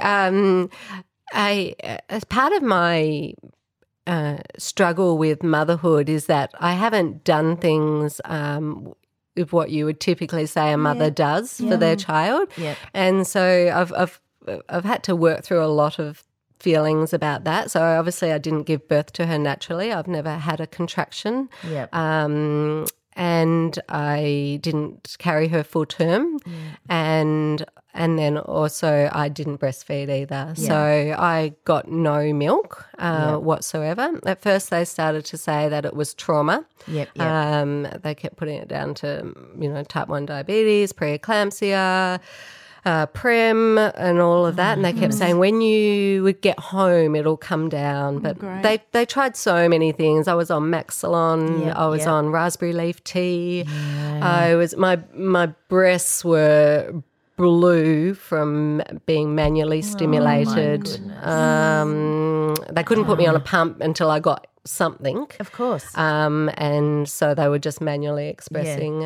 as part of my struggle with motherhood is that I haven't done things with what you would typically say a mother does for their child. Yep. And so I've had to work through a lot of feelings about that. So obviously I didn't give birth to her naturally. I've never had a contraction. Yep. And I didn't carry her full term. And then also I didn't breastfeed either. So I got no milk whatsoever. At first they started to say that it was trauma. Yep. They kept putting it down to, type 1 diabetes, preeclampsia, Prem and all of that, and they kept saying when you would get home it'll come down. But they tried so many things. I was on Maxilon, I was on raspberry leaf tea. I was my breasts were blue from being manually stimulated. They couldn't put me on a pump until I got something. Of course. And so they were just manually expressing.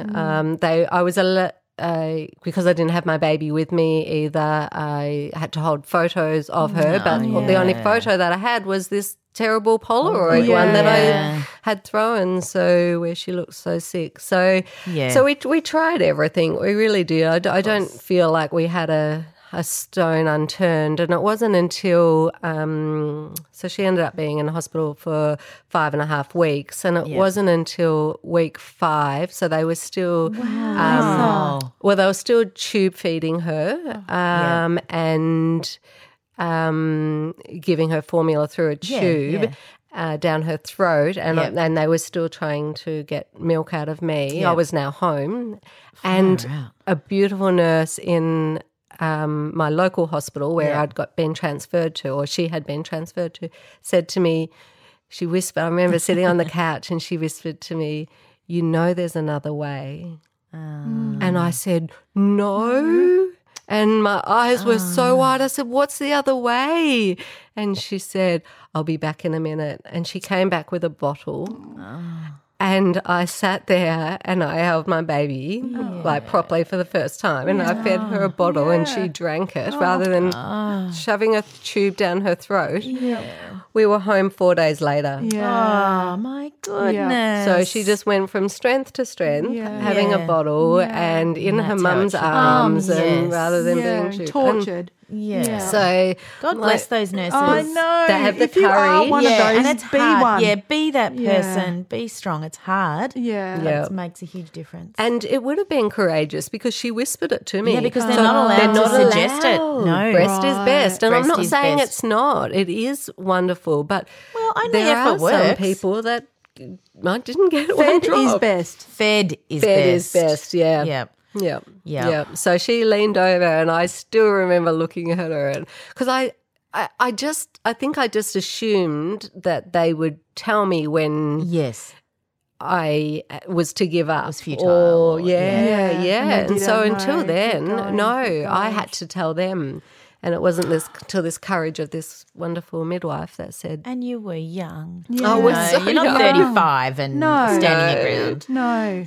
Because I didn't have my baby with me either, I had to hold photos of her, but the only photo that I had was this terrible Polaroid one that I had thrown, so where she looked so sick. So we tried everything. We really did. I don't feel like we had a stone unturned, and it wasn't until so she ended up being in hospital for 5.5 weeks, and it wasn't until week 5, so they were still they were still tube feeding her and giving her formula through a tube down her throat, and they were still trying to get milk out of me. I was now home, and a beautiful nurse in my local hospital where I'd been transferred to, or she had been transferred to, said to me, she whispered, I remember sitting on the couch and she whispered to me, there's another way. And I said, no. And my eyes were so wide. I said, what's the other way? And she said, I'll be back in a minute. And she came back with a bottle. And I sat there and I held my baby properly for the first time, and I fed her a bottle and she drank it rather than shoving a tube down her throat. We were home 4 days later. Oh, my goodness. So she just went from strength to strength, having a bottle and in her mum's arms and rather than being tortured. So God bless those nurses. I know. They have the if you are courage. one of those, and it's be hard. one. Yeah, be that person. Be strong. It's hard. Yeah. It makes a huge difference. And it would have been courageous because she whispered it to me. Yeah, because they're not allowed to suggest it. No. Breast is best. And Breast I'm not is saying best. it's not. It is wonderful. But I know there if are it works. some people that I didn't get one Fed drop. is best. Fed is best, yeah. Yep. Yeah. Yeah. Yeah. So she leaned over and I still remember looking at her, and because I think I just assumed that they would tell me when I was to give up. It was futile. And so don't until know. then, I had to tell them. And it wasn't till this courage of this wonderful midwife that said, And you were young. I was so You're not young. 35 and standing your ground. No.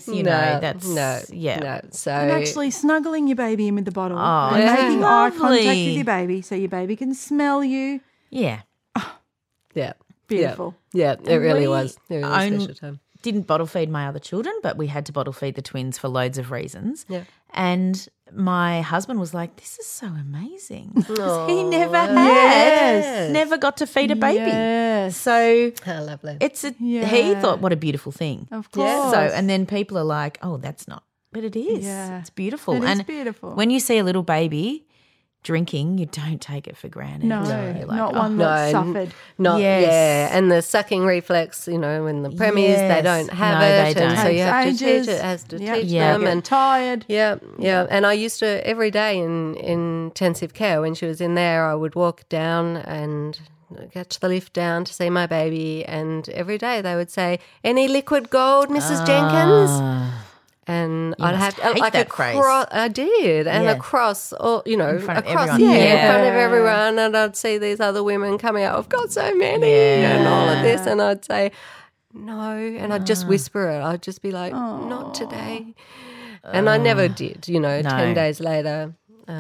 No. So And actually snuggling your baby in with the bottle Oh, and yeah. making eye contact Lovely. with your baby so your baby can smell you. Yeah. yeah, Beautiful. Yeah, it really we was. It was a special time. Didn't bottle feed my other children, but we had to bottle feed the twins for loads of reasons. Yeah. And my husband was like, this is so amazing. He never never got to feed a baby. Yes. So How lovely. he thought, what a beautiful thing. Of course. So, and then people are like, oh, that's not, but it is. Yeah. It's beautiful. It is and beautiful. when you see a little baby drinking, you don't take it for granted. No, You're like, not oh, one that suffered. And the sucking reflex, in the premies, they don't have No, it, they and don't. so you have to Takes teach ages. it, has to Yep. teach Yeah. them, Get and tired. yeah. And I used to every day in intensive care when she was in there, I would walk down and get the lift down to see my baby, and every day they would say, "Any liquid gold, Mrs. Jenkins?" And I'd have hate like that a phrase. cross. I did, and Yeah. across, or front of across, everyone. in Yeah. front of everyone, and I'd see these other women coming out. I've got so many, Yeah. and all of this, and I'd say no, and I'd just whisper it. I'd just be like, "Not today," and I never did. 10 days later,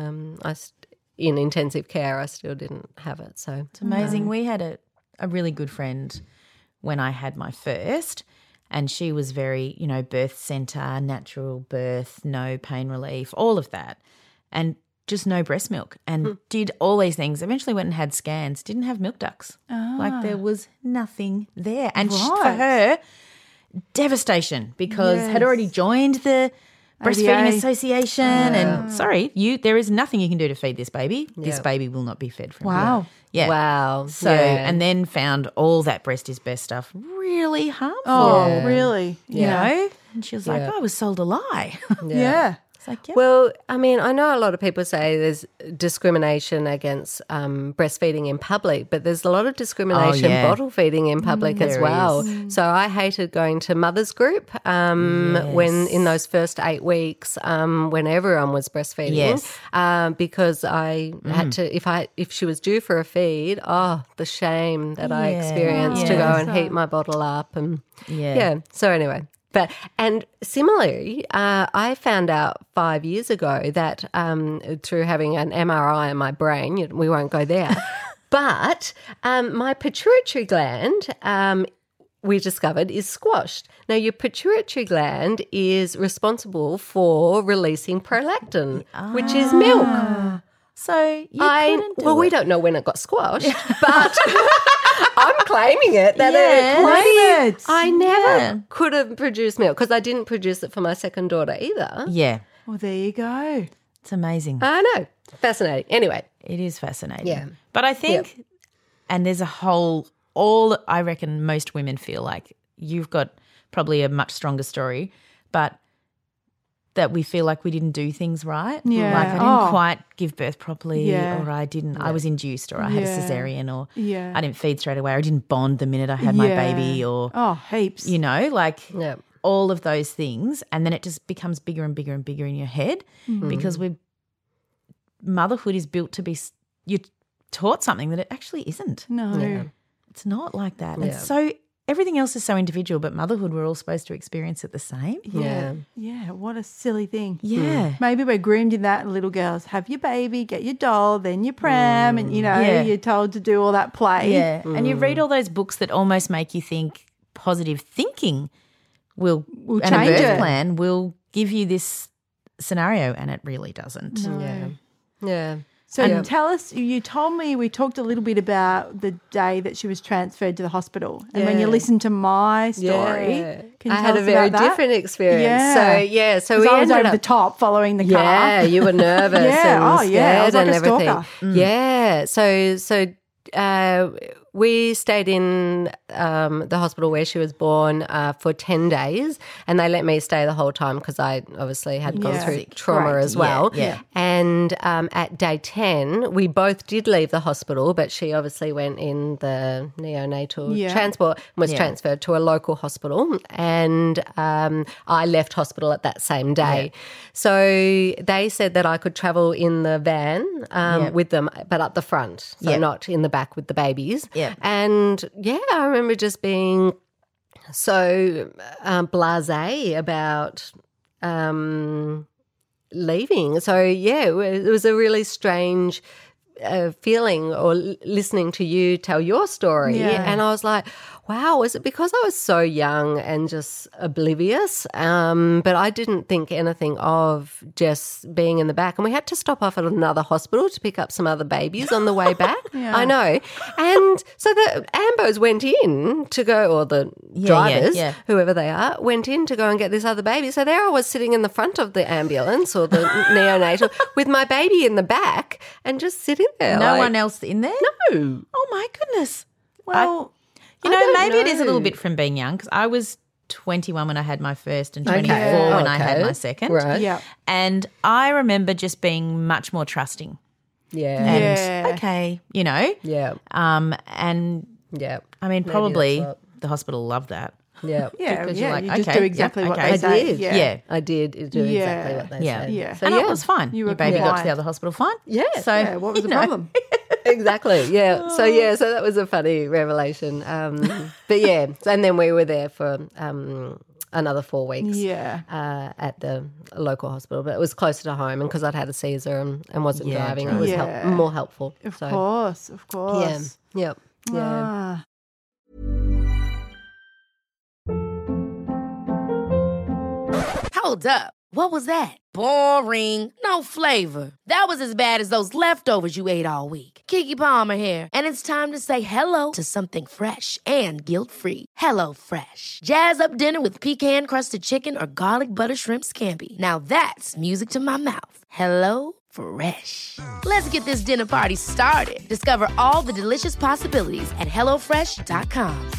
in intensive care, I still didn't have it. So It's amazing. We had a really good friend when I had my first, and she was very, birth centre, natural birth, no pain relief, all of that. And just no breast milk and did all these things. Eventually went and had scans, didn't have milk ducts. Like there was nothing there. And for her, devastation because had already joined the Breastfeeding Association and there is nothing you can do to feed this baby. This baby will not be fed from Wow. here. Yeah. Wow. So, and then found all that breast is best stuff really harmful. Oh, really? You know? And she was like, I was sold a lie. Yeah. It's like, Well, I mean, I know a lot of people say there's discrimination against breastfeeding in public, but there's a lot of discrimination bottle feeding in public as well. So I hated going to mother's group when in those first 8 weeks when everyone was breastfeeding because I had to if she was due for a feed, the shame that I experienced to go and heat my bottle up and so anyway. And similarly, I found out 5 years ago that through having an MRI in my brain, we won't go there, but my pituitary gland, we discovered, is squashed. Now, your pituitary gland is responsible for releasing prolactin, which is milk. so you couldn't do we it. don't know when it got squashed, but I'm claiming it. That claim it. I never could have produced milk because I didn't produce it for my second daughter either. Yeah. Well, there you go. It's amazing. I know. Fascinating. Anyway. It is fascinating. Yeah. But I think, and there's I reckon most women feel like you've got probably a much stronger story, but that we feel like we didn't do things right. Yeah. Like I didn't quite give birth properly Yeah. or I didn't, I was induced or I had a cesarean or Yeah. I didn't feed straight away or I didn't bond the minute I had my baby or, heaps. you know, like all of those things. And then it just becomes bigger and bigger and bigger in your head because motherhood is built to be, you're taught something that it actually isn't. No. Yeah. It's not like that. And so everything else is so individual, but motherhood, we're all supposed to experience it the same. Yeah. Yeah, what a silly thing. Yeah. Maybe we're groomed in that, little girls, have your baby, get your doll, then your pram, and, you're told to do all that play. Yeah. And you read all those books that almost make you think positive thinking will and change a birth it. plan will give you this scenario, and it really doesn't. Yeah. So tell us, we talked a little bit about the day that she was transferred to the hospital. And when you listen to my story, can you I tell had a us very about that? different experience. Yeah. So 'Cause we I was ended over up the top following the car. Yeah, you were nervous Yeah. and I was scared like and a everything. stalker. Yeah. So we stayed in the hospital where she was born for 10 days and they let me stay the whole time because I obviously had gone through trauma as well. Yeah. And at day 10, we both did leave the hospital, but she obviously went in the neonatal transport and was transferred to a local hospital and I left hospital at that same day. So they said that I could travel in the van with them, but up the front, so not in the back with the babies. Yeah. And, I remember just being so blasé about leaving. So, it was a really strange feeling or listening to you tell your story. Yeah. And I was like, wow, was it because I was so young and just oblivious? But I didn't think anything of just being in the back. And we had to stop off at another hospital to pick up some other babies on the way back. I know. And so the ambos went in to go, or the drivers, whoever they are, went in to go and get this other baby. So there I was sitting in the front of the ambulance or the neonatal with my baby in the back and just sitting there. No one else in there? No. Oh, my goodness. Well, maybe it is a little bit from being young because I was 21 when I had my first and 24 when I had my second. Right. yeah. And I remember just being much more trusting. Yeah. And okay, Yeah. and Yeah. I mean, Maybe probably that's the hospital loved that. Yeah. Yeah, Because you're like, you just okay, do exactly what okay. they say. did. Yeah. I did do exactly what they Yeah. said. Yeah. So, And it was fine. You were Your baby got to compliant. the other hospital fine. Yeah. So Yeah, what was the problem? Exactly. Yeah. So that was a funny revelation. But yeah, and then we were there for another 4 weeks. Yeah. At the local hospital, but it was closer to home, and because I'd had a Caesar and wasn't driving, it was Yeah. more helpful. Of So, course. Yeah. Yep. Yeah. Ah. Hold up. What was that? Boring. No flavor. That was as bad as those leftovers you ate all week. Keke Palmer here, and it's time to say hello to something fresh and guilt-free. Hello Fresh. Jazz up dinner with pecan-crusted chicken or garlic butter shrimp scampi. Now that's music to my mouth. Hello Fresh. Let's get this dinner party started. Discover all the delicious possibilities at hellofresh.com.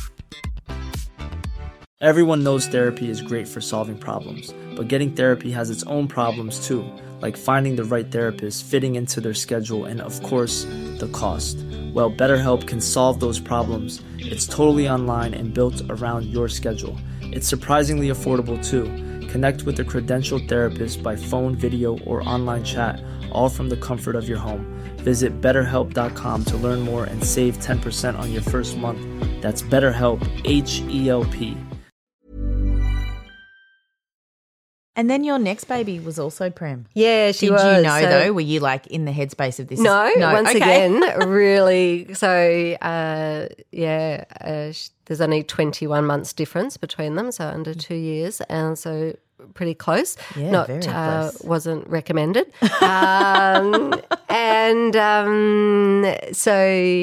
Everyone knows therapy is great for solving problems, but getting therapy has its own problems too, like finding the right therapist, fitting into their schedule, and of course, the cost. Well, BetterHelp can solve those problems. It's totally online and built around your schedule. It's surprisingly affordable too. Connect with a credentialed therapist by phone, video, or online chat, all from the comfort of your home. Visit BetterHelp.com to learn more and save 10% on your first month. That's BetterHelp, H-E-L-P. And then your next baby was also Prem. Yeah, she Did was. you know, though? Were you like in the headspace of this? No, once okay. again, really. So, there's only 21 months difference between them, so under 2 years, and so pretty close. Yeah, very close. Wasn't recommended. So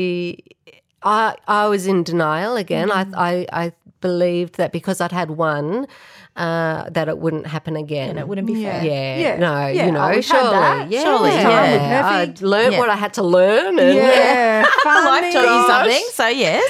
I was in denial again. I believed that because I'd had one, that it wouldn't happen again. And it wouldn't be fair. Surely. Yeah. I'd learned what I had to learn. And Life taught you something, so yes.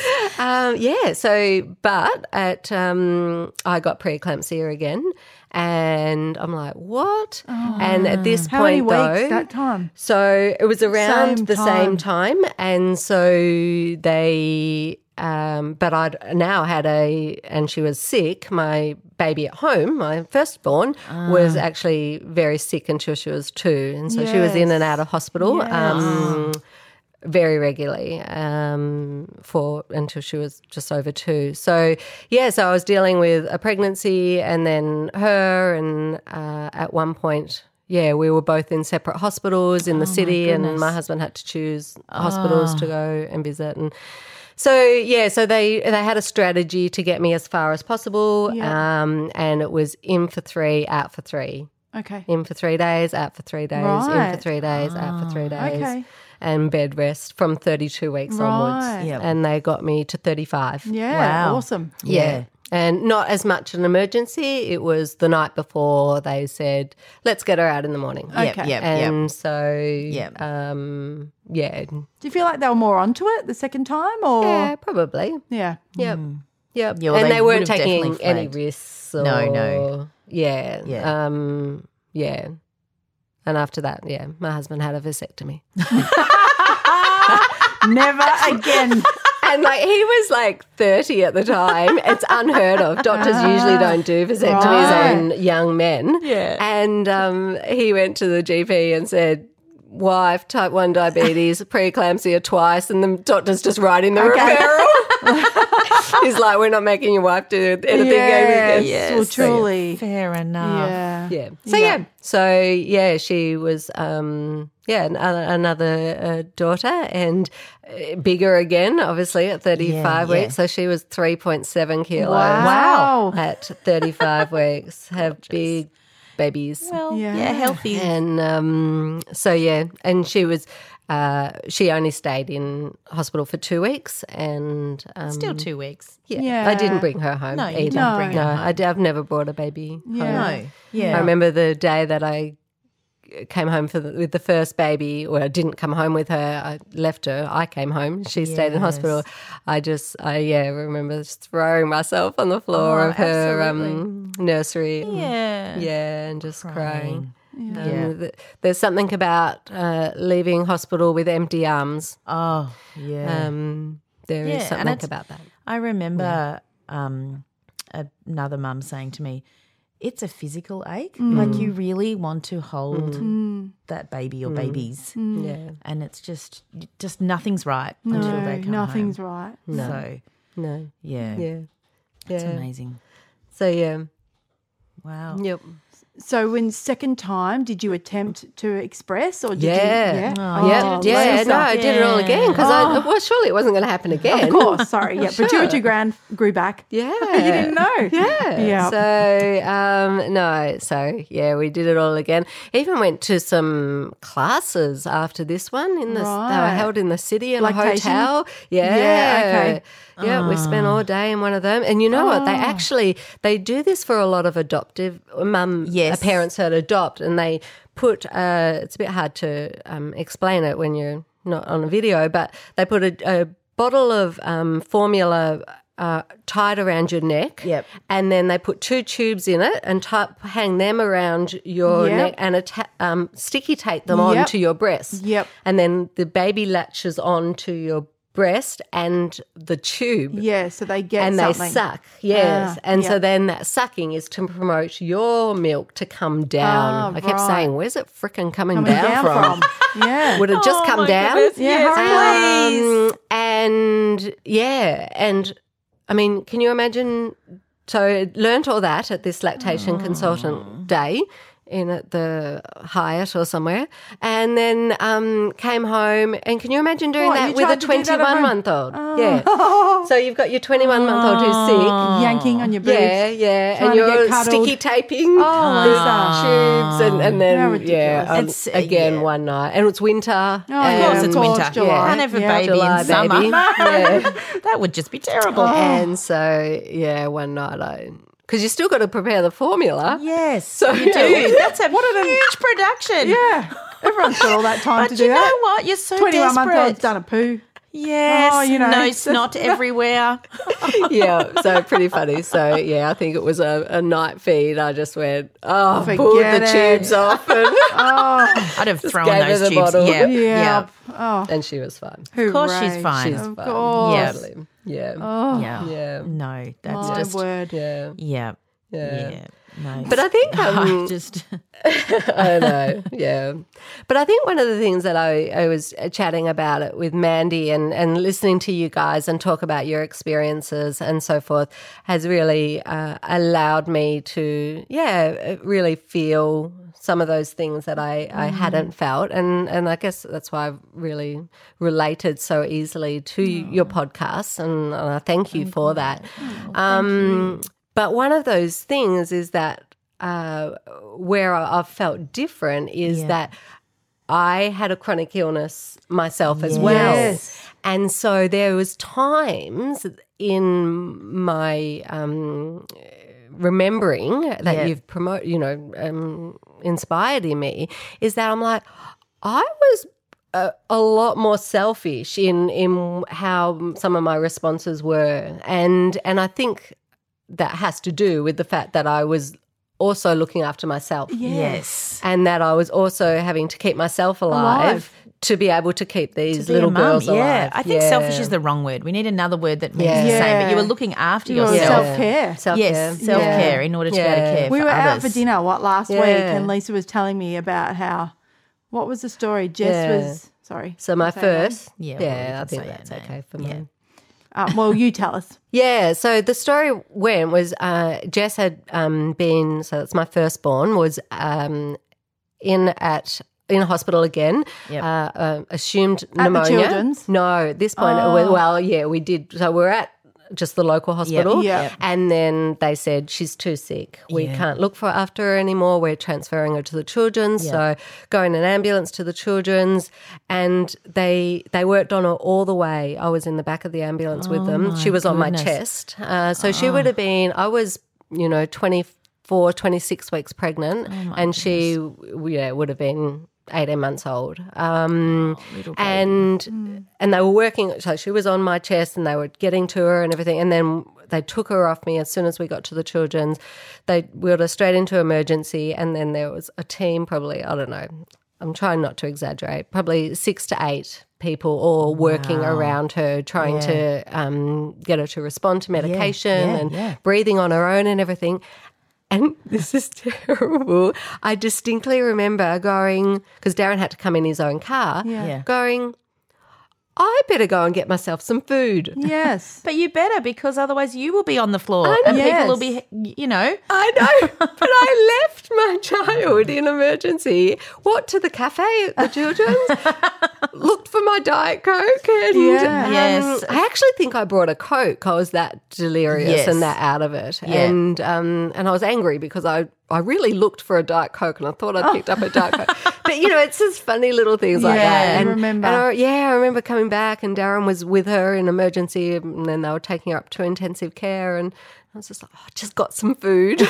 I got preeclampsia again. And I'm like, what? And at this How many point, though, weeks that time? so it was around the Same same time, and so they. But I'd now had and she was sick. My baby at home, my firstborn, was actually very sick until she was 2, and so she was in and out of hospital. Very regularly until she was just over 2. So I was dealing with a pregnancy and then her, and at one point, we were both in separate hospitals in the city, and my husband had to choose hospitals to go and visit. And so they had a strategy to get me as far as possible, and it was in for 3, out for 3. Okay. In for 3 days, out for 3 days, Right. in for 3 days, out for 3 days. Okay. And bed rest from 32 weeks onwards. Yep. And they got me to 35. Yeah, Wow. awesome. Yeah. And not as much an emergency. It was the night before they said, let's get her out in the morning. Okay. And so, Do you feel like they were more onto it the second time, or yeah, probably. yeah? Yep. Yeah, well, And they weren't would have taking definitely any flagged. risks. Or, No. Yeah. Yeah. And after that, my husband had a vasectomy. Never again. And he was 30 at the time. It's unheard of. Doctors usually don't do vasectomies on young men. Yeah. And he went to the GP and said, wife, type 1 diabetes, preeclampsia twice, and the doctor's just writing the referral. He's like, we're not making your wife do anything again. Yes. Well, truly. Fair enough. Yeah. So she was another daughter, and bigger again, obviously at 35 weeks. So she was 3.7 kilos. Wow. At 35 weeks, have big babies. Well, Yeah. healthy. And and she was. She only stayed in hospital for 2 weeks, and Still 2 weeks. I didn't bring her home. No, you either. didn't bring her home. I've never brought a baby home. No. Yeah. I remember the day that I came home with the first baby, or I didn't come home with her. I left her. I came home. She stayed in hospital. I remember just throwing myself on the floor of her nursery. Yeah. And just crying. There's something about leaving hospital with empty arms. Oh, yeah. There is and something about that. I remember another mum saying to me, it's a physical ache. You really want to hold that baby or babies. Yeah. And it's just nothing's right until they come nothing's home. right. So, No. yeah. Yeah. It's Yeah. amazing. So, yeah. Wow. Yep. So when second time, did you attempt to express or did you? Yeah. Oh, No, I did it all again because surely it wasn't going to happen again. Of course, sorry. Yeah, but 2 or 2 grand grew back. Yeah. You didn't know. Yeah. Yeah. So we did it all again. Even went to some classes after this one they were held in the city in Lactation? a hotel. Yeah. Okay. Yeah, we spent all day in one of them. And you know what? They do this for a lot of adoptive parents that adopt, and they put it's a bit hard to explain it when you're not on a video, but they put a bottle of formula tied around your neck, and then they put 2 tubes in it and hang them around your neck and sticky tape them onto your breast. And then the baby latches onto your breast and the tube. Yeah, so they get something. They suck, yes. So then that sucking is to promote your milk to come down. I kept saying, where's it frickin' coming down from? Yeah. Would it just come down? Goodness, yes, please. And I mean, can you imagine? So I learnt all that at this lactation consultant day at the Hyatt or somewhere, and then came home. And can you imagine doing that with a 21-month-old? Yeah. So you've got your 21-month-old who's sick, yanking on your boobs. Yeah, and you're sticky taping tubes, and then it's again one night, and it's winter. Of course, it's winter. July. Can't have a baby July in summer. baby. That would just be terrible. And so one night because you still got to prepare the formula. Yes, so you do. That's a huge production. Yeah. Everyone's got all that time But to do you that. know what? You're so 21-month-old's desperate. done a poo. Yes. Oh, you know. No snot everywhere. So pretty funny. So, I think it was a night feed. I just went, pulled the Forget it. tubes off and I'd have thrown gave her those the tubes. bottle. Yeah. Oh, and she was fine. Of course she's hooray. fine. She's Of fine. course. Totally. Yeah. Yeah. No, that's My just word. Yeah. Yeah. No. But I think I just I know, yeah. But I think one of the things that I was chatting about it with Mandy and listening to you guys and talk about your experiences and so forth has really allowed me to, really feel some of those things that I hadn't felt. And I guess that's why I've really related so easily to your podcast, and I thank you for that. But one of those things is that where I've felt different is that I had a chronic illness myself as well. Yes. And so there was times in my remembering that you've inspired in me is that I'm like, I was a lot more selfish in how some of my responses were. And I think that has to do with the fact that I was also looking after myself. yes. And that I was also having to keep myself alive. To be able to keep these little girls alive. Yeah, I think selfish is the wrong word. We need another word that means the same. But you were looking after You were yourself. self-care. Yes, self-care in order to be able to care We for were out others. for dinner, last week, Yeah. and Lisa was telling me about how, what was the story? Jess was, sorry. So my Say that. first, Yeah, I well, you can think say that's her name. okay for Yeah. me. Well, you tell us. Yeah, so the story was Jess had been, so that's my firstborn, was in a hospital again, assumed pneumonia. At the Children's? No, at this point, we did. So we're at just the local hospital. Yep. And then they said, she's too sick. We can't look for after her anymore. We're transferring her to the Children's. So go in an ambulance to the Children's. And they worked on her all the way. I was in the back of the ambulance with them. She was on my chest. So she would have been, I was, 24, 26 weeks pregnant. And she would have been 18 months old. And they were working, so she was on my chest and they were getting to her and everything. And then they took her off me as soon as we got to the Children's. They wheeled her straight into emergency, and then there was a team, probably, I don't know, I'm trying not to exaggerate, probably 6 to 8 people all working around her, trying to get her to respond to medication and breathing on her own and everything. And this is terrible. I distinctly remember going, because Darren had to come in his own car, going, I better go and get myself some food. Yes. But you better, because otherwise you will be on the floor I know. and people Yes. will be, I know, but I left my child in emergency. Walked to the cafe at the children's, looked for my Diet Coke, and Yeah. Yes. I actually think I brought a Coke. I was that delirious Yes. and that out of it, Yeah. and I was angry because I really looked for a Diet Coke and I thought I'd picked up a Diet Coke. But, it's just funny little things like Yeah, that. I And, remember. I remember coming back and Darren was with her in emergency and then they were taking her up to intensive care and I was just like, I just got some food.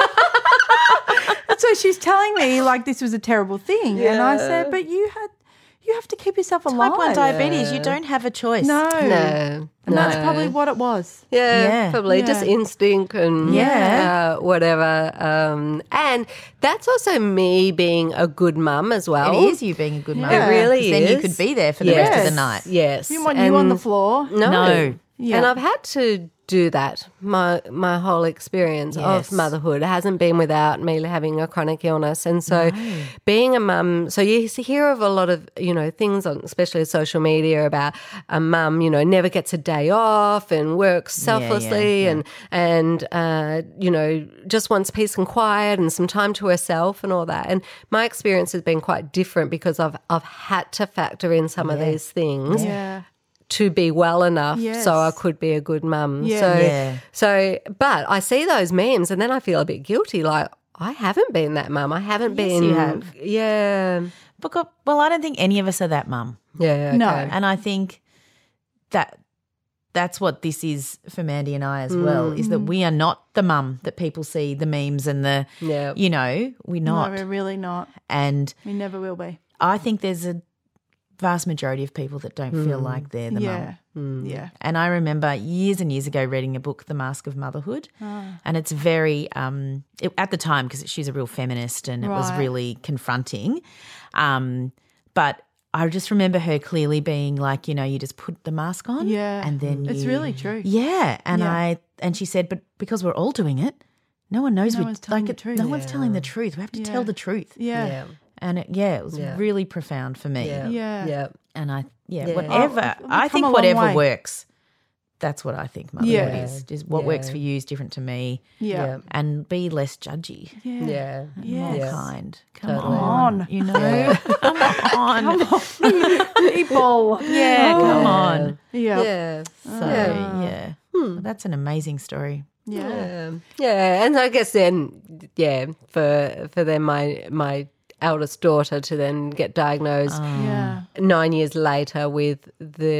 So she's telling me like this was a terrible thing. And I said, but you have to keep yourself alive. Type 1 diabetes, you don't have a choice. No. No. And that's probably what it was. Yeah. Probably just Yeah. instinct and whatever. And that's also me being a good mum as well. It is you being a good mum. It really 'Cause then you is. could be there for the rest of the Yes. night. Yes. We didn't want you on the floor. No. Yeah. And I've had to do that. My whole experience Yes. of motherhood hasn't been without me having a chronic illness. And so being a mum, so you hear of a lot of, things on especially social media about a mum, never gets a day off and works selflessly and just wants peace and quiet and some time to herself and all that. And my experience has been quite different because I've had to factor in some of these things. Yeah. To be well enough Yes. so I could be a good mum. Yeah. But I see those memes and then I feel a bit guilty, like I haven't been that mum. I haven't been. you have. Yeah. Because, well, I don't think any of us are that mum. Yeah. Okay. No. And I think that's what this is for Mandy and I as well, is that we are not the mum that people see, the memes and the, Yeah. we're not. No, we're really not. And We never will be. I think there's a vast majority of people that don't feel like they're the mum. Yeah. Yeah. And I remember years and years ago reading a book, The Mask of Motherhood, and it's very, at the time, because she's a real feminist and it was Right. really confronting, but I just remember her clearly being like, you just put the mask on Yeah. and then It's really true. Yeah, and Yeah. and she said, but because we're all doing it, no one knows No one's telling the truth. No one's telling the truth. We have to tell the truth. Yeah. Yeah. And it was really profound for me. Yeah. Yeah. Yeah. And Yeah. whatever, Oh, we've I come think a long whatever way. works, that's what I think motherhood Yeah. is. Just what works for you is different to me. Yeah. And be less judgy, Yeah. Yes. more kind. Come Totally. on, come on. People. Yeah, come on. Yeah. Yeah. So, yeah. Well, that's an amazing story. Yeah. Yeah. And I guess then, for then my eldest daughter to then get diagnosed Yeah. 9 years later with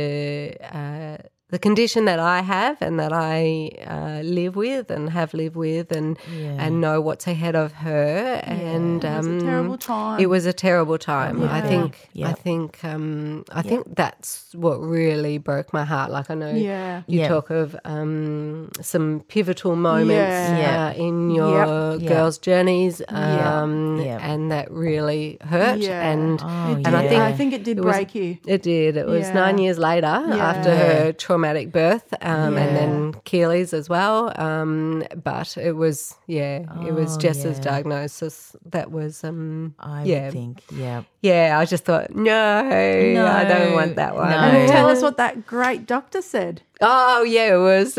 the condition that I have and that I live with and have lived with and know what's ahead of her. And It was a terrible time. It was a terrible time. Yeah. I think. Yeah. I think that's what really broke my heart. Like I know Yeah. you Yeah. talk of some pivotal moments Yeah. in your Yep. girls' journeys, Yep. and that really hurt. Yeah. And Oh, and yeah. I think it did was- break you. it did. It was Yeah. 9 years later after her traumatic birth, and then Keely's as well. But it was, it was Jess's diagnosis that was, I yeah. would think, yeah. Yeah, I just thought, no, I don't want that one. No. And tell us what that great doctor said. Oh, yeah, it was.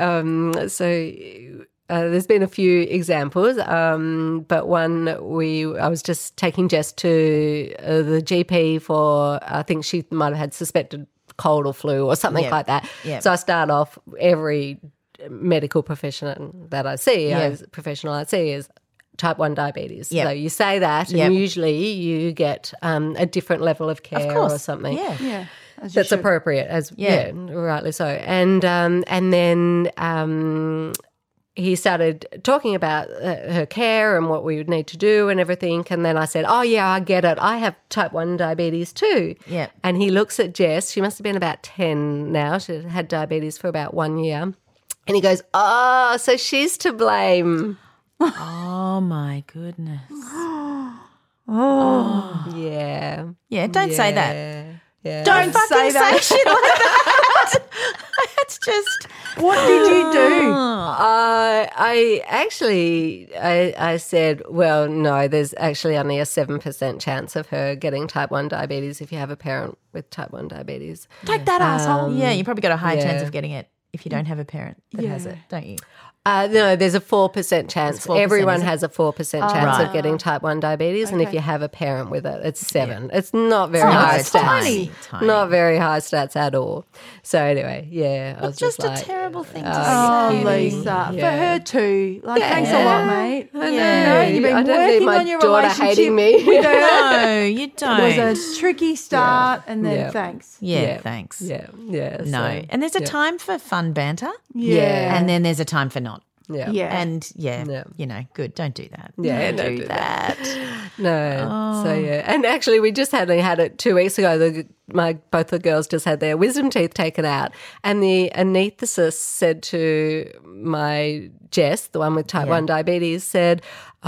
There's been a few examples, but one I was just taking Jess to the GP for, I think she might have had suspected cold or flu or something Yep. like that. Yep. So I start off every medical professional that I see, is type 1 diabetes. Yep. So you say that Yep. and usually you get a different level of care course. or something. Yeah. Yeah. As you That's should. appropriate, rightly so. And then he started talking about her care and what we would need to do and everything. And then I said, oh, yeah, I get it. I have type 1 diabetes too. Yeah. And he looks at Jess. She must have been about 10 now. She had diabetes for about 1 year. And he goes, oh, so she's to blame. Oh, my goodness. Yeah. Yeah, don't say that. Yeah. Don't fucking say that. say shit like that. It's just, What did you do? I said, well, no, there's actually only a 7% chance of her getting type 1 diabetes if you have a parent with type 1 diabetes. Take that, asshole. Yeah, you probably got a high chance yeah. of getting it if you don't have a parent that has it, don't you? No, there's a 4% chance. 4%, Everyone is it? has a 4% chance Right. of getting type 1 diabetes, and if you have a parent with it, it's 7. Yeah. It's not very high it's stats. tiny. Tiny. Not very high stats at all. So anyway, yeah. I was Just like, a terrible thing to Oh, say. Lisa. For Yeah. her too. Like, thanks a lot, mate. I know. Yeah. You've been I don't need working my on your daughter relationship hating me. with her. No, you It don't. was a tricky start and then Yeah. thanks. yeah, thanks. Yeah, yeah. No. so, And there's a time for fun banter. Yeah. And then there's a time for not. yeah. Yeah. And Yeah. you know, good. Don't do that. Yeah, don't don't do do that. No. So yeah. And actually we just had it 2 weeks ago. Both the girls just had their wisdom teeth taken out. And the anaesthetist said to my Jess, the one with type 1 diabetes, said,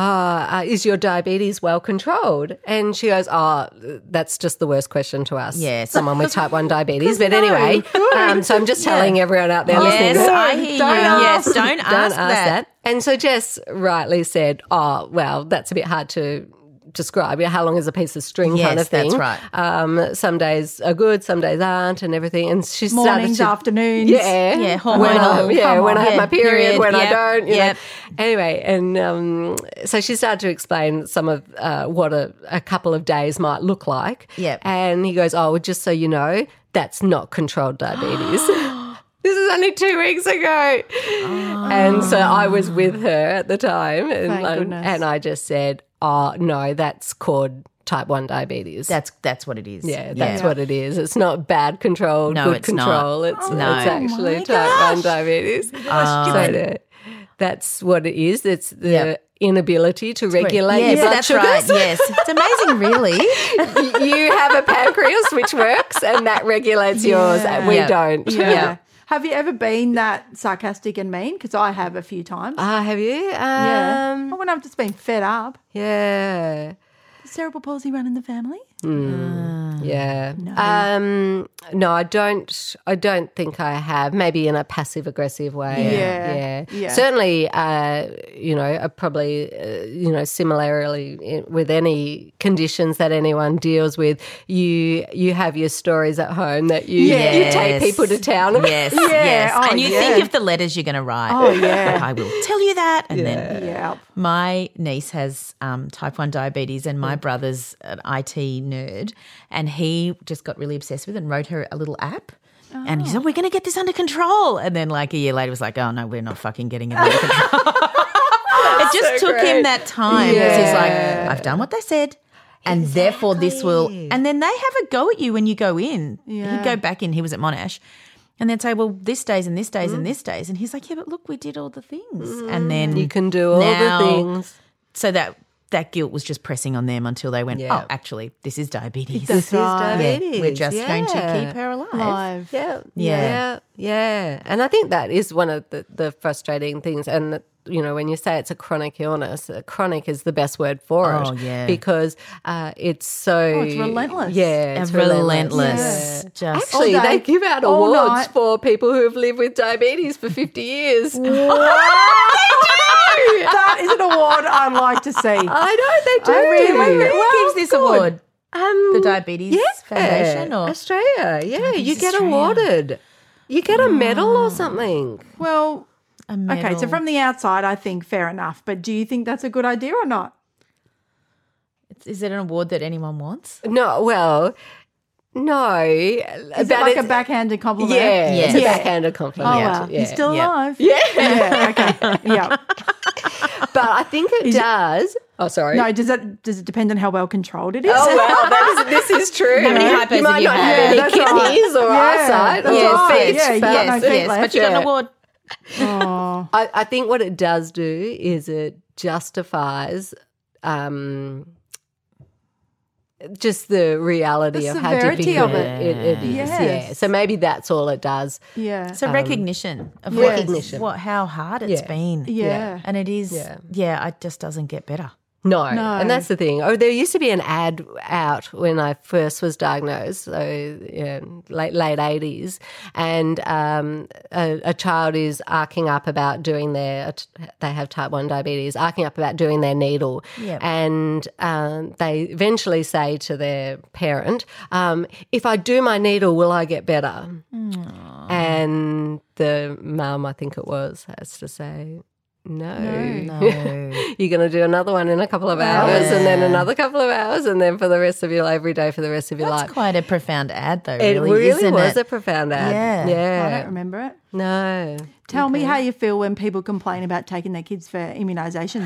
is your diabetes well controlled? And she goes, that's just the worst question to ask someone with type 1 diabetes. But anyway, so I'm just telling everyone out there listening. Yes, I hear you. Yes, don't ask that. And so Jess rightly said, well, that's a bit hard to describe. How long is a piece of string kind of thing. Yes, that's right. Some days are good, some days aren't and everything. And she started Mornings, to... afternoons. Yeah. Yeah, When hormonal. when I have my period, when I Yep, don't. You yep. know. Anyway, and so she started to explain some of what a couple of days might look like. Yep. And he goes, well, just so you know, that's not controlled diabetes. This is only 2 weeks ago. And so I was with her at the time. Thank goodness. And I just said, no, that's called type 1 diabetes. That's what it is. Yeah, that's what it is. It's not bad control, No, good it's control. not. It's No. actually type 1 diabetes. So that's what it is. It's the inability to regulate Yes, your blood that's sugars. right. Yes. It's amazing, really. You have a pancreas which works and that regulates yours and we Yeah. don't. Yeah. Have you ever been that sarcastic and mean? Because I have a few times. Have you? Yeah. When I've just been fed up. Yeah. Is cerebral palsy run in the family? Yeah. No, I don't think I have. Maybe in a passive aggressive way. Yeah. Certainly, probably, similarly with any conditions that anyone deals with, you have your stories at home that you take people to town. Yes, Yeah. yes. Oh, And you yeah. think of the letters you're going to write. Oh, yeah. I will tell you that. And then Yeah. my niece has type 1 diabetes and my brother's an IT nerd and he just got really obsessed with it and wrote her a little app. And he said, we're going to get this under control. And then like a year later was like, oh, no, we're not fucking getting it under control. It just took him that time because he's like, I've done what they said. And therefore this will – and then they have a go at you when you go in. Yeah. He'd go back in. He was at Monash. And then say, well, this days and this days and this days. And he's like, yeah, but look, we did all the things. And then You can do all now- the things. So that guilt was just pressing on them until they went, oh, actually, this is diabetes. That's This is right. diabetes. We're just going to Yeah. keep her alive. Live. Yeah. And I think that is one of the frustrating things. And, when you say it's a chronic illness, chronic is the best word for it. Oh, yeah. Because it's so... it's relentless. Yeah, it's Relentless. Yeah. Just Actually, All day, they give out all awards night. for people who have lived with diabetes for 50 years. That is an award I'd like to see. I know, they do. I really- who gives this good. award? The Diabetes Foundation? Or Australia. Yeah, you get Australia. awarded. You get a medal or something. Well, a medal. okay, so from the outside, I think fair enough. But do you think that's a good idea or not? Is it an award that anyone wants? No, well, no. Is it like a backhanded compliment? Yeah, it's a Yeah. backhanded compliment. Oh, wow. Yeah. He's still Yeah. alive. Yeah. Yeah, okay. Yeah. But I think it does. Oh, sorry. No, does it depend on how well controlled it is? Oh, well, this is true. How many hypos you might have you not had? have Yeah, any that's right. kidneys or Yeah, eyesight that's or right. feet. Yeah, you but- got no feet left. But you got an Yeah. award. Oh. I think what it does do is it justifies just the reality The of how severity difficult of it. it is. Yes. Yeah. So maybe that's all it does. Yeah. So recognition of Yes. Recognition. how hard it's Yeah. been. Yeah. And it is, Yeah. it just doesn't get better. No. And that's the thing. Oh, there used to be an ad out when I first was diagnosed, so late 80s, and a child is arcing up about doing they have type 1 diabetes, arcing up about doing their needle. Yep. And they eventually say to their parent, if I do my needle, will I get better? Aww. And the mum, I think it was, has to say, No. You're going to do another one in a couple of hours and then another couple of hours and then for the rest of your life, every day for the rest of your life. That's quite a profound ad though, It really, really isn't was it? a profound ad. Yeah. I don't remember it. No. Tell me how you feel when people complain about taking their kids for immunisations.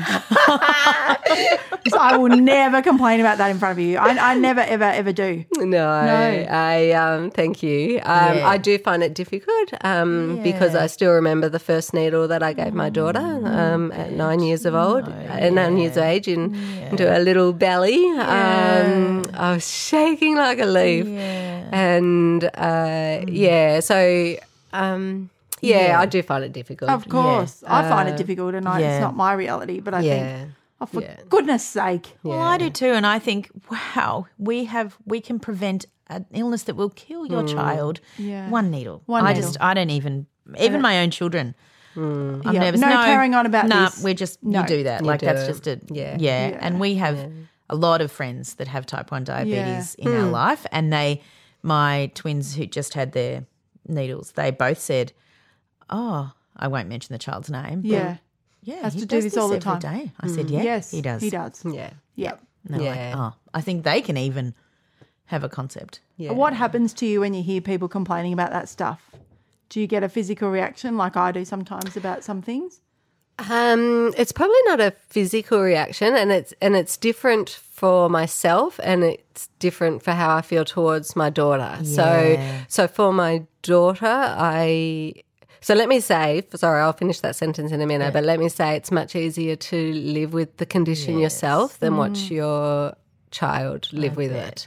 I will never complain about that in front of you. I never, ever, ever do. No. I thank you. I do find it difficult because I still remember the first needle that I gave my daughter at 9 years of old, at 9 years of age, into her little belly. I was shaking like a leaf. And I do find it difficult. Of course. I find it difficult and it's not my reality, but I think, for goodness sake. Well, I do too, and I think, wow, we can prevent an illness that will kill your child. One needle. I don't even my own children. I'm nervous. No carrying on about this. We're just you do that. Like that's just a And we have a lot of friends that have type 1 diabetes in our life, and my twins who just had their needles, they both said, "Oh, I won't mention the child's name." Yeah, has to do this all the time. Day. I said, "Yeah, yes, he does. He does." Yeah. And they're like, "Oh, I think they can even have a concept." Yeah. What happens to you when you hear people complaining about that stuff? Do you get a physical reaction like I do sometimes about some things? It's probably not a physical reaction, and it's different for myself, and it's different for how I feel towards my daughter. Yeah. So for my daughter, So let me say, sorry, I'll finish that sentence in a minute, but let me say it's much easier to live with the condition yourself than watch your child live with it.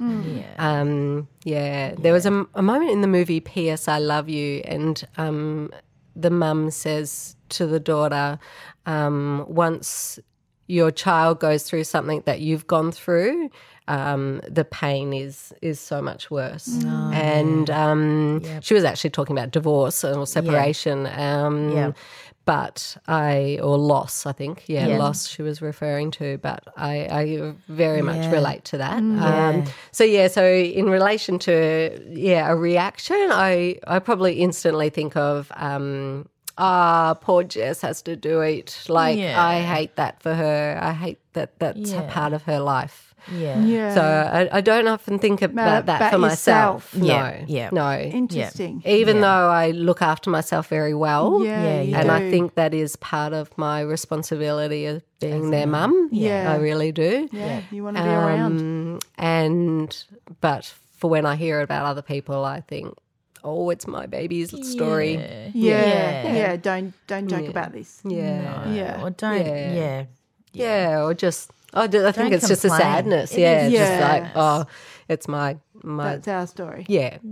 There was a moment in the movie P.S. I Love You, and the mum says to the daughter, once your child goes through something that you've gone through, the pain is so much worse. And she was actually talking about divorce or separation, or loss, I think. Loss she was referring to, but I very much relate to that. So in relation to, a reaction, I probably instantly think of, poor Jess has to do it. I hate that for her. I hate that's a part of her life. So I don't often think about that for myself. Yourself. No. Interesting. Even though I look after myself very well, you and do. I think that is part of my responsibility of being their mum. I really do. Yeah, you want to be around. But for when I hear about other people, I think, oh, it's my baby's story. Don't joke about this. Or don't. Or just. I think it's just a sadness. It is. Just like, oh, it's my. That's our story. Yep.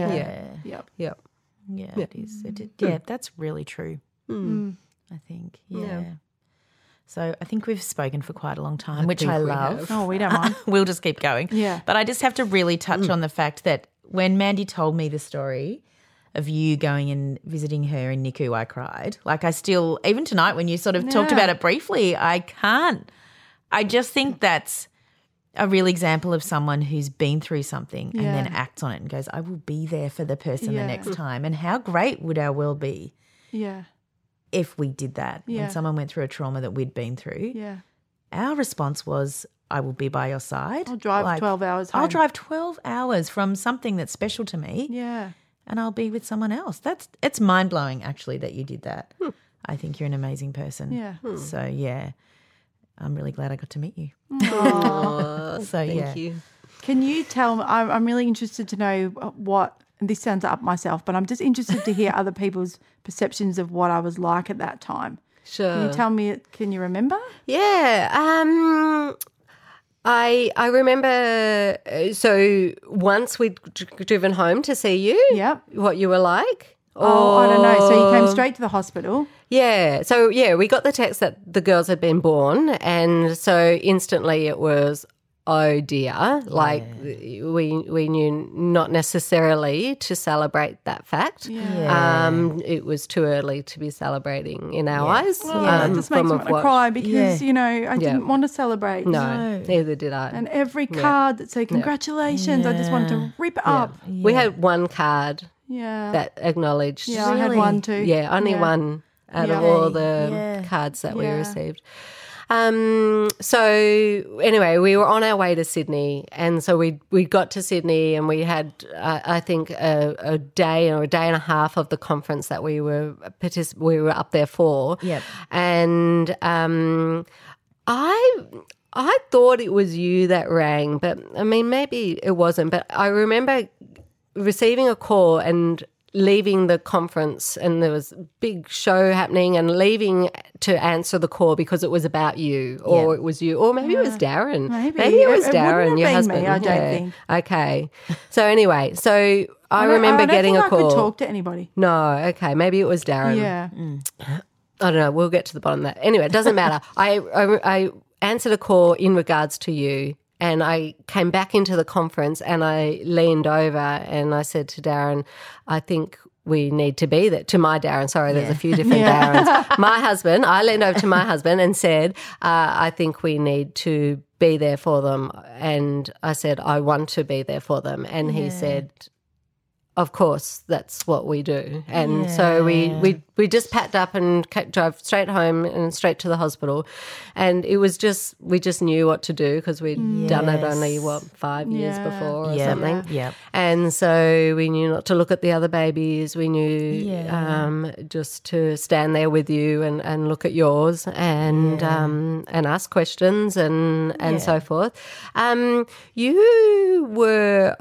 It is. That's really true. I think. So I think we've spoken for quite a long time, which I love. Oh, we don't mind. We'll just keep going. Yeah. But I just have to really touch on the fact that when Mandy told me the story of you going and visiting her in NICU, I cried. Like I still, even tonight when you sort of talked about it briefly, I can't. I just think that's a real example of someone who's been through something and then acts on it and goes, I will be there for the person the next time. And how great would our world be if we did that when someone went through a trauma that we'd been through? Yeah. Our response was, I will be by your side. I'll drive 12 hours home. I'll drive 12 hours from something that's special to me. Yeah. And I'll be with someone else. It's mind-blowing, actually, that you did that. I think you're an amazing person. Yeah. So, I'm really glad I got to meet you. Thank you. Can you tell me, I'm really interested to know what, and this sounds up myself, but I'm just interested to hear other people's perceptions of what I was like at that time. Sure. Can you tell me, can you remember? Yeah. I remember, so once we'd driven home to see you, what you were like, Oh, I don't know. So you came straight to the hospital. Yeah. So, we got the text that the girls had been born, and so instantly it was, oh dear, like we knew not necessarily to celebrate that fact. It was too early to be celebrating in our eyes. It just makes me want to cry because, I didn't want to celebrate. No, neither did I. And every card that said congratulations, I just wanted to rip it up. We had one card Yeah. that acknowledged. Yeah, I had one too. Yeah, only one out of all the cards that we received. So anyway, we were on our way to Sydney, and so we got to Sydney, and we had I think a day or a day and a half of the conference that we were up there for. Yep. And I thought it was you that rang, but I mean maybe it wasn't. But I remember receiving a call and leaving the conference, and there was a big show happening, and leaving to answer the call because it was about you, or it was you, or maybe it was Darren. Maybe it was it Darren, wouldn't your have been husband. me, I don't think. Okay. So anyway, I remember getting a call. I don't think I could talk to anybody. No, okay, maybe it was Darren. Yeah. I don't know. We'll get to the bottom of that. Anyway, it doesn't matter. I answered a call in regards to you. And I came back into the conference and I leaned over and I said to Darren, I think we need to be there. To my Darren, sorry, there's a few different Darrens. My husband, I leaned over to my husband and said, I think we need to be there for them. And I said, I want to be there for them. And he said, of course, that's what we do. And so we just packed up and drove straight home and straight to the hospital. And it was just, we just knew what to do because we'd done it only, 5 years before or something. Yeah. And so we knew not to look at the other babies. We knew just to stand there with you and look at yours and ask questions and so forth. You were,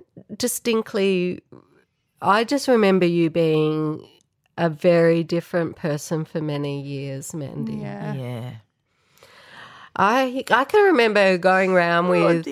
I just remember you being a very different person for many years, Mandy. Yeah. I can remember going around with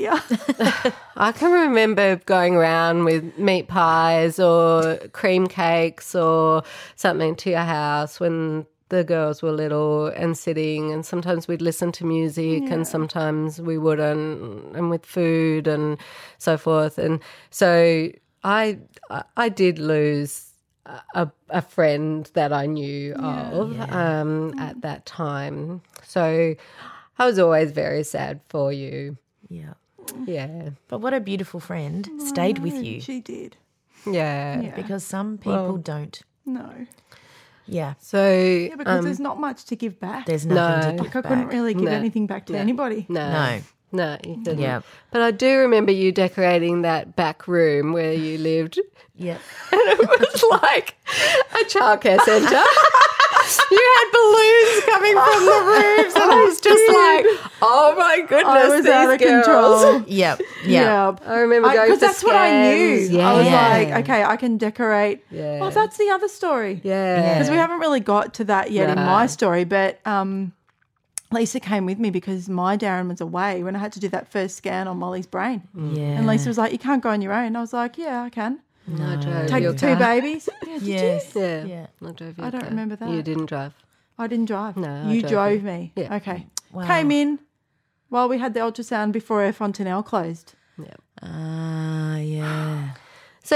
meat pies or cream cakes or something to your house when the girls were little and sitting, and sometimes we'd listen to music and sometimes we wouldn't, and with food and so forth. And so I did lose a friend that I knew of at that time. So I was always very sad for you. Yeah. Yeah. But what a beautiful friend stayed with you. She did. Yeah. Because some people don't. No. Yeah. So Yeah, because there's not much to give back. There's nothing to Like, give I couldn't back. really give anything back to anybody. No. No, you couldn't. Yeah. But I do remember you decorating that back room where you lived. Yeah. And it was like a childcare centre. You had balloons coming from the roofs, and I was just like, oh my goodness, I was these out of girls. control. Yep. Yeah. I remember going Because for that's what I knew. scans. I was Yeah. like, okay, I can decorate. Yeah. Well, that's the other story. Yeah. Because we haven't really got to that yet in No. my story, but Lisa came with me because my Darren was away when I had to do that first scan on Molly's brain. Yeah. And Lisa was like, you can't go on your own. I was like, yeah, I can. I drove Take your the two car. babies. Yeah, did Yes. you? Yeah. Yeah. I drove your I don't car. remember that. You didn't drive. I didn't drive. No, I you drove drove you. me. Yeah. Okay. Wow. Came in while we had the ultrasound before Air Fontenelle closed. Yeah. So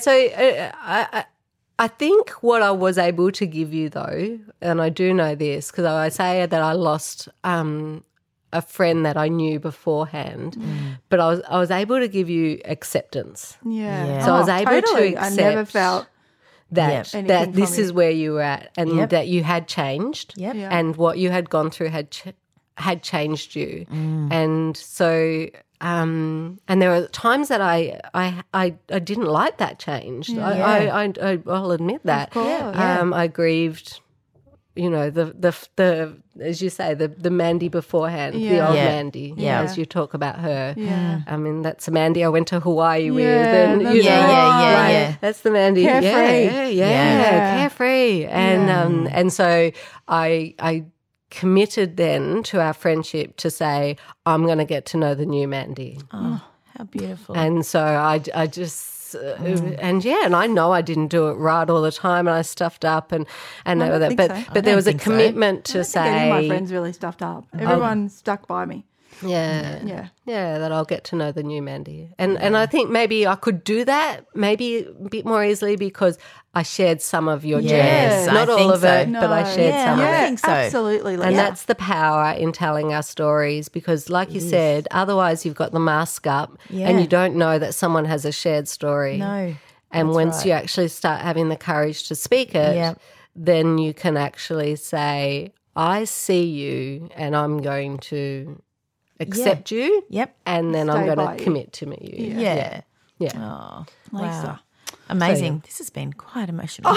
I think what I was able to give you though, and I do know this because I say that I lost a friend that I knew beforehand, but I was able to give you acceptance. Yeah. Yeah. So I was able to totally. I never accept felt. that Anything that this from you. is where you were at, and Yep. that you had changed, Yep. Yeah. and what you had gone through had changed you, and so. And there were times that I didn't like that change. I'll admit that. Of course. I grieved, the as you say, the Mandy beforehand, the Yeah. old Yeah. Mandy, Yeah. as you talk about her. Yeah. I mean, that's the Mandy I went to Hawaii with. Yeah, And, that's you know, right. Yeah. That's the Mandy. Carefree. Yeah, carefree. And so I committed then to our friendship to say, I'm going to get to know the new Mandy. Oh, how beautiful. And so I just and I know I didn't do it right all the time, and I stuffed up and I don't over that. think But so. but there was a commitment to I don't think any of my say, friends really stuffed up. Everyone stuck by me. yeah, that I'll get to know the new Mandy, and I think maybe I could do that maybe a bit more easily because I shared some of your Yes, journey, I not all think of so. it, but I shared some of it. I think so. Absolutely. And Lisa. that's the power in telling our stories because, like you said, otherwise you've got the mask up and you don't know that someone has a shared story. No. And once you actually start having the courage to speak it, then you can actually say, I see you and I'm going to accept you. Yep. And then I'm Stay going by to you. commit to you. Yeah. Yeah. Oh, Lisa. wow. Amazing. This has been quite emotional.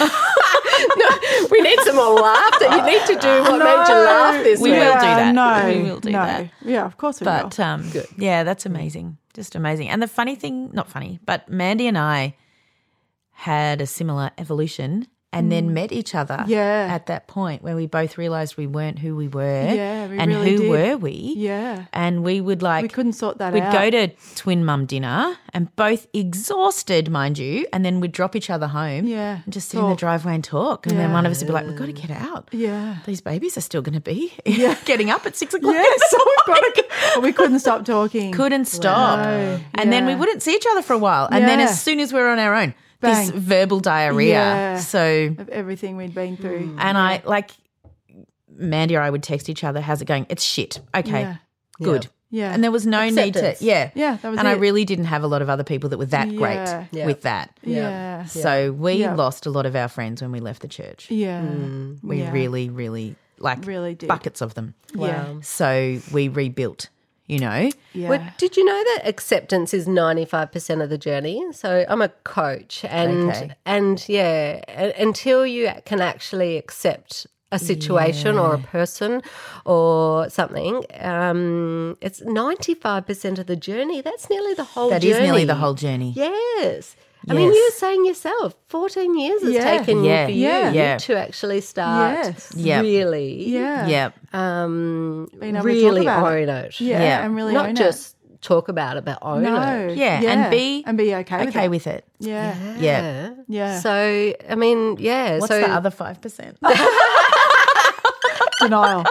We need some more laughter. You need to do what made you laugh this We week. will do that. No, We will do no. that. Yeah, of course we But will. yeah, that's amazing. Just amazing. And the funny thing, not funny, but Mandy and I had a similar evolution and then met each other at that point where we both realised we weren't who we were. Yeah, we and really who did. were we? Yeah. And we would We couldn't sort that we'd out. go to twin mum dinner and both exhausted, mind you, and then we'd drop each other home and just sit in the driveway and talk. And then one of us would be like, we've got to get out. Yeah. These babies are still going to be getting up at 6 o'clock. Yeah, so we've got to, but we couldn't stop talking. Couldn't stop. And then we wouldn't see each other for a while. And then as soon as we were on our own, this Bang. verbal diarrhea. Yeah. So, Of everything we'd been through. and I like Mandy or I would text each other, how's it going? It's shit. Okay, Yeah. good. Yeah. And there was no need to, Acceptance. Yeah, that was and I it. really didn't have a lot of other people that were that Yeah. great Yeah. with that. Yeah. So we Yeah. lost a lot of our friends when we left the church. Yeah. We Yeah. really, like Really did. buckets of them. Yeah. So we rebuilt, you know. Yeah. Well, did you know that acceptance is 95% of the journey? So I'm a coach Okay. and until you can actually accept a situation or a person or something, it's 95% of the journey. That's nearly the whole That journey. is nearly the whole journey. Yes. I mean, Yes. you were saying yourself, 14 years it's Yeah. taken Yeah. for you Yeah. to actually start Yes. Yep. really, Yeah. Yep. Being able to really talk about own it. Yeah. Yeah. And really Not own just talk about it, but own it. No. it. Yeah. And be okay with okay it. with it. Yeah. Yeah. Yeah. So, I mean, yeah. What's so the other 5%? Denial.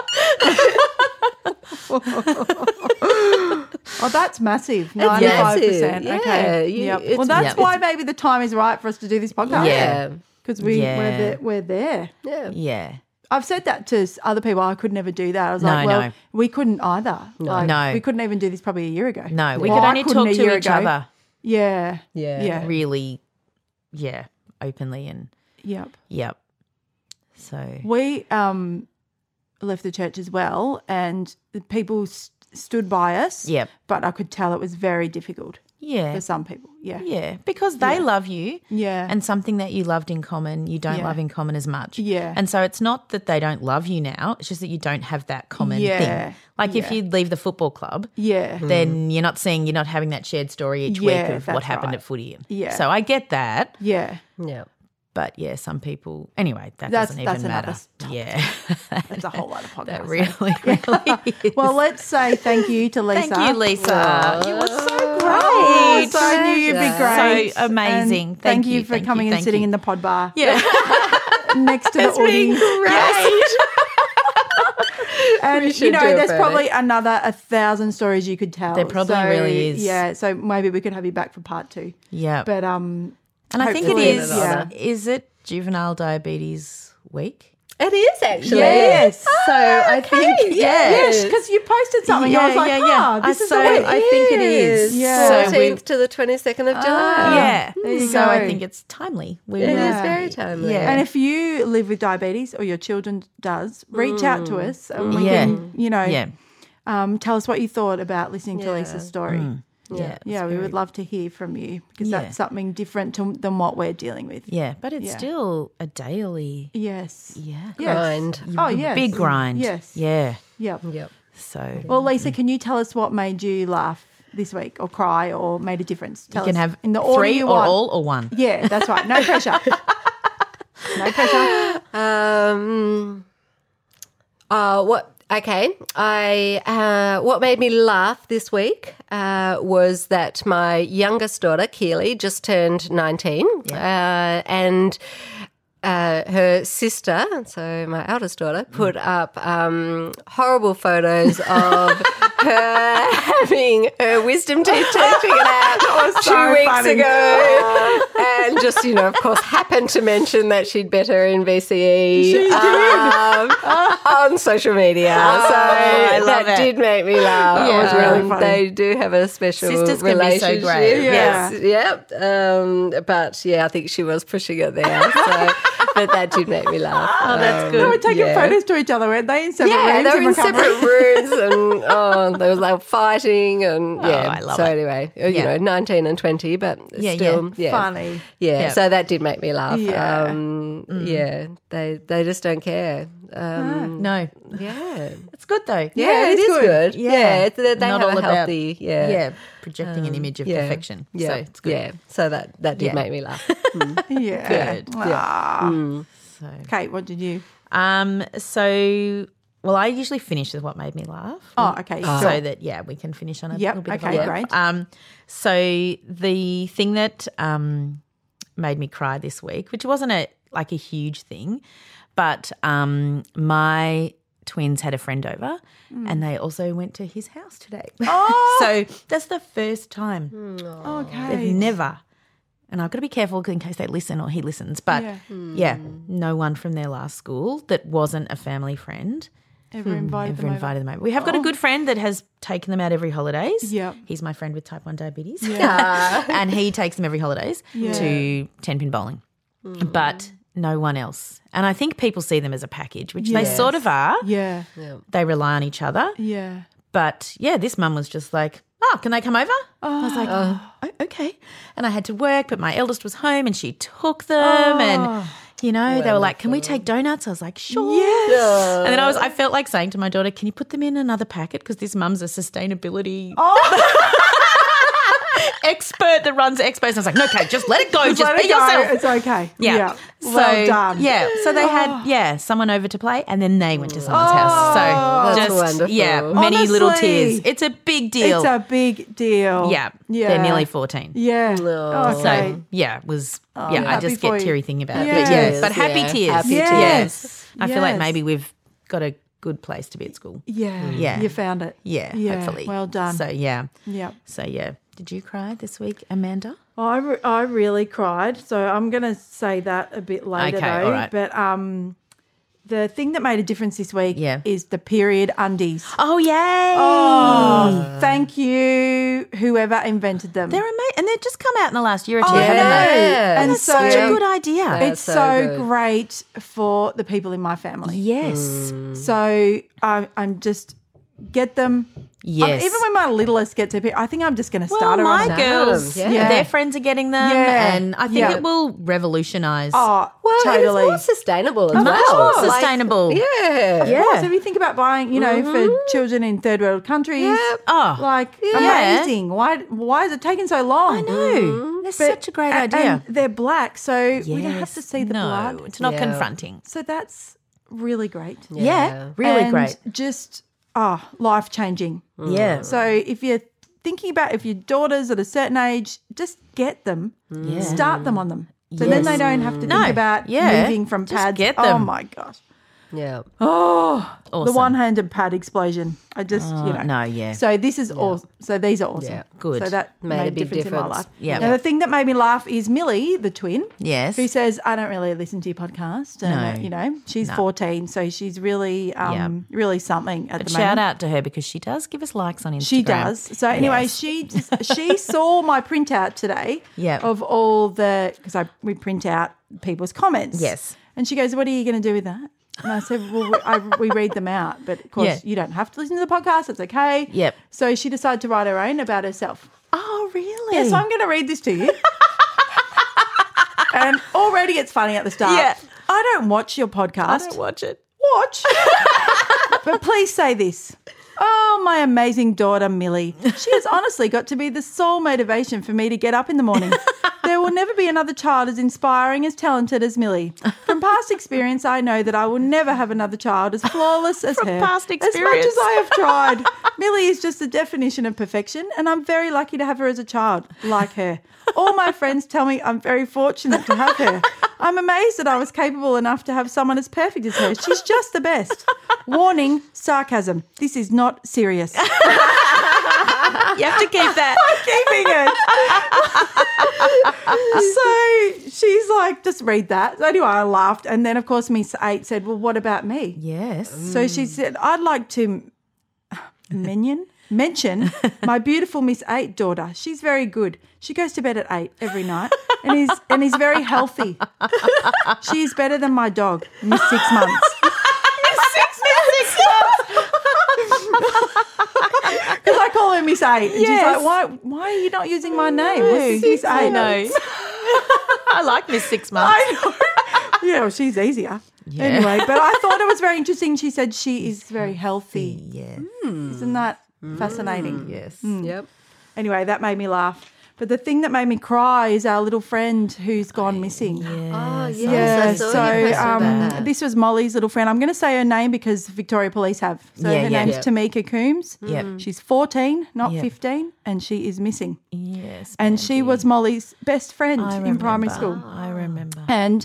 Oh, that's massive. 95%. massive. Yeah, Okay. you- Yep. it's- Well, that's Yep. why maybe the time is right for us to do this podcast. Yeah. Because Yeah. we're there. Yeah. Yeah. I've said that to other people. I could never do that. I was No, like, well, no. we couldn't either. Like, No. we couldn't even do this probably a year ago. No, we Well, could I only couldn't talk a to year each ago. other Yeah. Yeah. Yeah. really, openly and Yep. So We left the church as well, and the people stood by us. Yep. But I could tell it was very difficult yeah, for some people. Yeah. yeah, because they love you, Yeah. and something that you loved in common, you don't Yeah. love in common as much, Yeah. And so it's not that they don't love you now; it's just that you don't have that common Yeah. thing. Like if Yeah. you leave the football club, Yeah. then you're not having that shared story each week Yeah, of what that's happened right. at footy. Yeah. So I get that, Yeah. Yeah. but yeah, some people. Anyway, that That's- doesn't that's even another matter. topic. Yeah, It's a whole lot of that podcasts. really is. Well, let's say thank you to Lisa. Thank you, Lisa. You were so great. Oh, so I knew you'd be great. So amazing. And Thank you you, for thank coming you, and thank sitting you. in the pod bar Yeah. next to the audience. Yes. And should do it, there's Bernie. probably another 1,000 stories you could tell. There probably So, really is. Yeah, so maybe we could have you back for part 2. Yeah. But And I think it hopefully is. yeah. Is it Juvenile Diabetes Week? It is actually. Yes. So I think Yes, because you posted something. I was like, this is so the week. I think it is. Yeah. So we, 14th to the 22nd of July. yeah. There you so I go. think it's timely. We It will- is very timely. Yeah. And if you live with diabetes or your children does, reach out to us and we Yeah. can, Yeah. tell us what you thought about listening to Lisa's story. Yeah. Yeah, we would love to hear from you because Yeah. that's something different than what we're dealing with. Yeah. But it's Yeah. still a daily. Yes. Yeah. Yes. Grind. Oh, yes. Big grind. Yes. Yeah. Yep. Yep. So Well, Lisa, can you tell us what made you laugh this week or cry or made a difference? Tell you can us have in the order 3 you or want. all or one. Yeah, that's right. No pressure. No pressure. What Okay. What made me laugh this week was that my youngest daughter, Keely, just turned 19, and her sister, so my eldest daughter, put up horrible photos of her having her wisdom teeth figured out 2 weeks ago. And just, of course, happened to mention that she'd bet her in VCE on social media. That did make me laugh. Yeah, it was really funny. They do have a special Sisters can be relationship. so great. Yes, yep. But, I think she was pushing it there. So, but that did make me laugh. Oh, that's good. They were taking photos to each other, weren't they? In separate rooms. They were in recovery? separate rooms and they were fighting and I love so it. anyway, 19 and 20, but still Funny. Yeah, so that did make me laugh. Yeah. They just don't care. No. Yeah. It's good though. Yeah, it is good. Yeah. They Not have all a about- healthy, projecting an image of perfection. Yeah. So it's good. Yeah, so that did Yeah. make me laugh. Yeah. Good. Ah. So, Kate, what did you? well, I usually finish with what made me laugh. Oh, okay. So that we can finish on a Yep, little bit okay, of a laugh. great. So the thing that made me cry this week, which wasn't a huge thing, but my twins had a friend over and they also went to his house today. Oh. So that's the first time. Okay. They've never. And I've got to be careful in case they listen or he listens. But, no one from their last school that wasn't a family friend Ever invited them over? invited them over. We have got a good friend that has taken them out every holidays. Yep. He's my friend with type 1 diabetes. Yeah. And he takes them every holidays Yeah. to 10-pin bowling. But no one else. And I think people see them as a package, which they Yes. sort of are. Yeah. They rely on each other. Yeah. But, this mum was just like, can they come over? I was like, oh, okay. And I had to work, but my eldest was home and she took them and, they were like, can we take donuts? I was like, sure. Yes. And then I felt like saying to my daughter, can you put them in another packet? Because this mum's a sustainability expert that runs expos. And I was like, no, Kate, just let it go. Just let be it go. yourself. It's okay. Yeah. Well done. Yeah. So they had, someone over to play and then they went to someone's house. So That's just, wonderful. many little Honestly, tears. It's a big deal. It's a big deal. Yeah. Yeah. They're nearly 14. Yeah. Oh. Okay. So, it was, I happy just for get you. teary thinking about Yes. it. But happy Yeah, tears. happy tears. Yes. I feel like Yes. maybe we've got a good place to be at school. Yeah. Yeah. You found it. Yeah, Yeah. hopefully. Well done. So, Yeah. Did you cry this week, Amanda? I really cried, so I'm going to say that a bit later Okay, though. all right. But the thing that made a difference this week Yeah. is the period undies. Oh, yay. Oh, thank you, whoever invented them. They're amazing. And they've just come out in the last year or two, I haven't know. they? And That's so such a good idea. it's so so good. great for the people in my family. Yes. So I'm just get them. Yes. Even when my littlest gets a bit, I think I'm just going to start her my on that. girls, Yeah. their friends are getting them, Yeah. and I think Yeah. it will revolutionise. Oh, Well, totally. and it's more sustainable as Much well. more sustainable. Yeah. Yeah. So if you think about buying, for children in third world countries, Oh, amazing. Why is it taking so long? I know. That's such a great idea. And they're black, so we don't have to see the no, blood. it's not Yeah. confronting. So that's really great. Yeah, really And great. Just life changing. Yeah. So if you're thinking about if your daughters at a certain age, just get them, Yeah. start them on them. So then they don't have to No, think about yeah. moving from Just pads. get Oh them. my gosh. Yeah. Oh, the Awesome. one-handed pad explosion. I just, no, yeah. So this is awesome. So these are awesome. Yeah. Good. So that Made made a a big difference in my difference. life. Yeah. Now the thing that made me laugh is Millie, the twin. Yes. Who says, I don't really listen to your podcast. And, No. she's 14, so she's really, really something at But the moment. shout out to her because she does give us likes on Instagram. She does. So anyway, Yes. she saw my printout today Yep. of all because we print out people's comments. Yes. And she goes, what are you going to do with that? And I said, well, we read them out, but of course Yeah. you don't have to listen to the podcast. It's okay. Yep. So she decided to write her own about herself. Oh, really? Yeah, so I'm going to read this to you. And already it's funny at the start. Yeah. I don't watch your podcast. I don't watch it. Watch. But please say this. Oh, my amazing daughter, Millie. She has honestly got to be the sole motivation for me to get up in the morning. There will never be another child as inspiring, as talented as Millie. From From past experience, I know that I will never have another child as flawless as her. past As much experience. as I have tried. Millie is just the definition of perfection, and I'm very lucky to have her as a child, like her. All my friends tell me I'm very fortunate to have her. I'm amazed that I was capable enough to have someone as perfect as her. She's just the best. Warning, sarcasm. This is not serious. You have to keep that. Keeping it. So she's like, just read that. So anyway, I laughed. And then, of course, Miss 8 said, well, what about me? Yes. So she said, I'd like to mention my beautiful Miss 8 daughter. She's very good. She goes to bed at 8 every night and is very healthy. She is better than my dog, Miss 6 months. Because I call her Miss 8. And she's like, why are you not using my name? What's Miss 8? I know. I like Miss 6 months. I know. Yeah, well, she's easier. Yeah. Anyway, but I thought it was very interesting. She said she is very healthy. Yeah. Isn't that fascinating? Yes. Yep. Anyway, that made me laugh. But the thing that made me cry is our little friend who's gone missing. Oh, yes. Yeah, I saw you posted about that. this was Molly's little friend. I'm going to say her name because Victoria Police have. So Yeah, her yeah. name's Yep. Tamika Coombs. Yep. She's 14, not Yep. 15, and she is missing. Yes. And she was Molly's best friend I in primary remember. school. I remember. And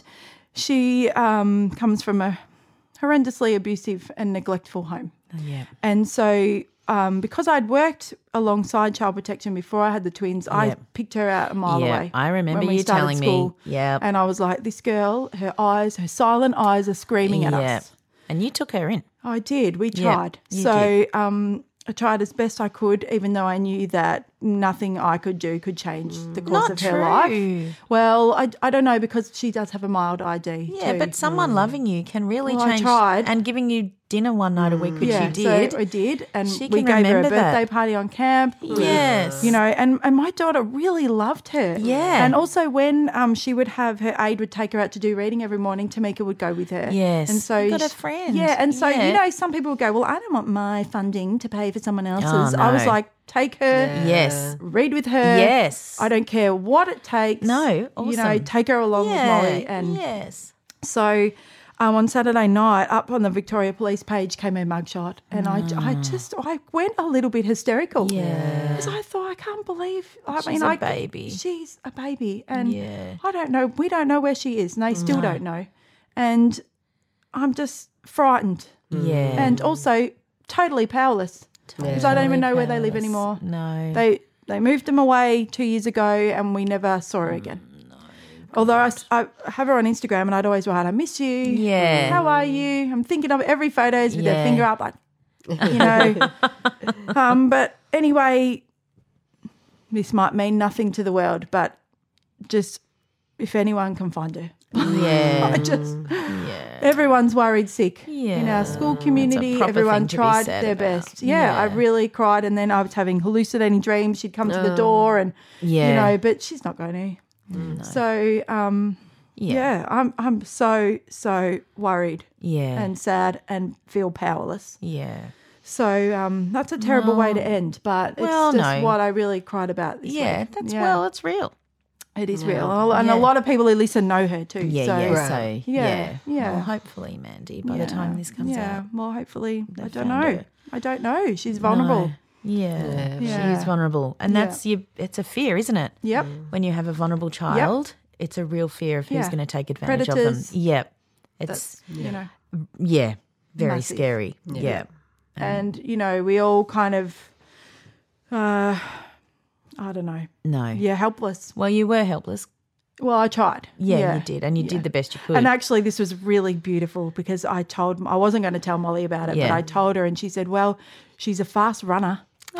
she comes from a horrendously abusive and neglectful home. Yeah. And so because I'd worked alongside Child Protection before I had the twins, I Yep. picked her out a mile Yeah, away. I remember when we you started telling me. school. Yep. And I was like, this girl, her silent eyes are screaming at Yeah. us. And you took her in. I did. We Yeah, tried. you So I tried as best I could, even though I knew that nothing I could do could change the course Not of her true. life. Well, I don't know, because she does have a mild ID Yeah, too. but someone loving you can really Well, I change. tried. And giving you dinner one night a week, which you did. So I did, and She we can gave her a remember that. birthday party on camp. Yes. You know, and my daughter really loved her. Yeah. And also when she would have her aide would take her out to do reading every morning, Tamika would go with her. Yes. And so You got a friend. Yeah. And so, Yeah. you know, some people would go, well, I don't want my funding to pay for someone else's. Oh, I was no. like, take her. Yes. Read with her. Yes. I don't care what it takes. No, You know, awesome. take her along with Molly. And yes. so on Saturday night, up on the Victoria Police page came her mugshot, and I went a little bit hysterical. Yeah. Because I thought, I can't believe. She's a baby. She's a baby, and Yeah. I don't know. We don't know where she is, and they still don't know. And I'm just frightened, Yeah. and also totally powerless because I don't even know where they live powerless. anymore. No. They moved them away 2 years ago, and we never saw her again. Although I have her on Instagram, and I'd always write, I miss you. Yeah. How are you? I'm thinking of every photos with their Yeah. finger up, like, you know. But anyway, this might mean nothing to the world, but just if anyone can find her. Yeah. I just, everyone's worried sick in Yeah. our school community. proper Everyone thing to be tried sad their about. best. Yeah, I Yeah. really cried, and then I was having hallucinating dreams. She'd come to the door, and Yeah. you know, but she's not going to. So yeah, I'm so worried Yeah. and sad and feel powerless. Yeah. So that's a terrible way to end, but Well, it's just no. what I really cried about this Yeah. week. That's Yeah. well, it's real. It is real, and Yeah. a lot of people who listen know her too. Yeah. so, Yeah. So Yeah, yeah. Well, hopefully, Mandy, by the time this comes yeah. out. Well, hopefully, I don't found know. her. I don't know. She's vulnerable. No. Yeah. Yeah. She's vulnerable. And that's it's a fear, isn't it? Yep. When you have a vulnerable child, it's a real fear of who's Yeah. going to take advantage Predators. of them. Yep. It's You know, very Massive. scary. Yeah. and you know, we all kind of, I don't know. No. Yeah, helpless. Well, you were helpless. Well, I tried. Yeah, you did. And you did the best you could. And actually, this was really beautiful because I wasn't going to tell Molly about it, Yeah. but I told her, and she said, well, she's a fast runner. And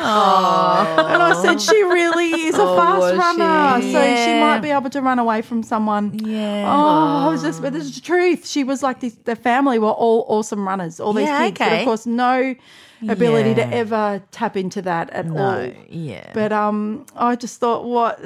I said, she really is a fast was runner. she? So she Yeah. might be able to run away from someone. Yeah. Oh, I was just, but this is the truth. She was like the family were all awesome runners, all these Yeah, kids. But okay. of course, no ability to Yeah. ever tap into that at all. No. Yeah. But I just thought, what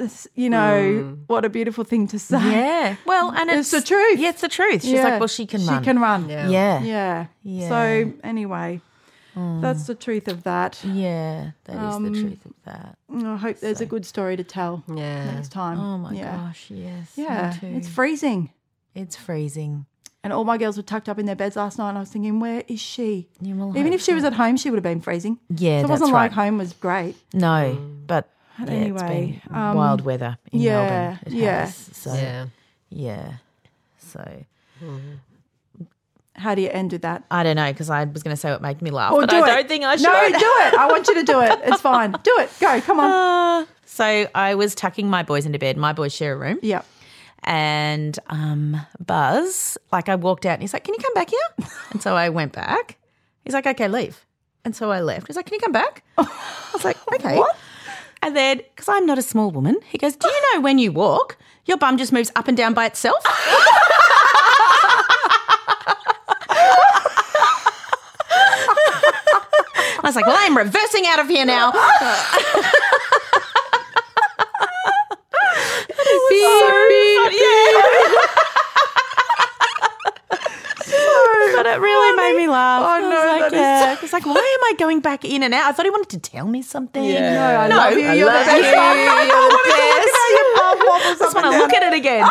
a beautiful thing to say. yeah. Well, and It's the truth. Yeah, it's the truth. She's Yeah. like, well, she can run. She can run. Yeah. Yeah. Yeah. Yeah. So anyway, that's the truth of that. Yeah. That is the truth of that. I hope there's a good story to tell Yeah. next time. Oh my yeah. gosh, yes. Yeah. Me too. It's freezing. It's freezing. and all my girls were tucked up in their beds last night and I was thinking, where is she? You will Even hope if she was at home, she would have been freezing. Yeah, so it that's wasn't like right. home was great. No, but yeah, anyway, it's been wild weather in Melbourne. It has. So, yeah. So how do you end with that? I don't know, because I was going to say what made me laugh, Or but do I it. don't think I should. No, do it. I want you to do it. It's fine. Do it. Go. Come on. So I was tucking my boys into bed. My boys share a room. Yep. And Buzz, like I walked out and he's like, can you come back here? And so I went back. He's like, okay, leave. And so I left. He's like, can you come back? I was like, okay. What? And then, because I'm not a small woman, he goes, do you know when you walk, your bum just moves up and down by itself? I was like, well, I'm reversing out of here now. But it really made me laugh. Oh, no, It's like, why am I going back in and out? I thought he wanted to tell me something. No, I love you. You're love the best. you. You're the best. I just want to look at it again.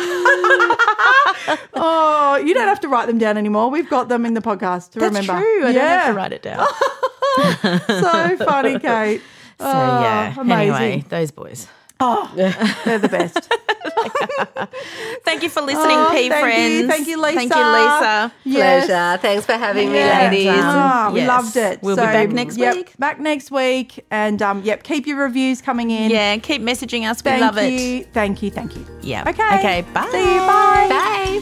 Oh, you don't have to write them down anymore. We've got them in the podcast to That's remember. true. I don't have to write it down. So funny, Kate. So, yeah. amazing. Anyway, those boys. Oh, they're the best. Thank you for listening, thank friends. you. Thank you, Lisa. Thank you, Lisa. Yes. Pleasure. Thanks for having me, Yeah. ladies. We Yes. loved it. We'll be back next week. Back next week. And, keep your reviews coming in. Yeah, keep messaging us. We Thank love you. it. Thank you. Yeah. Okay. Okay, bye. See you. Bye. Bye.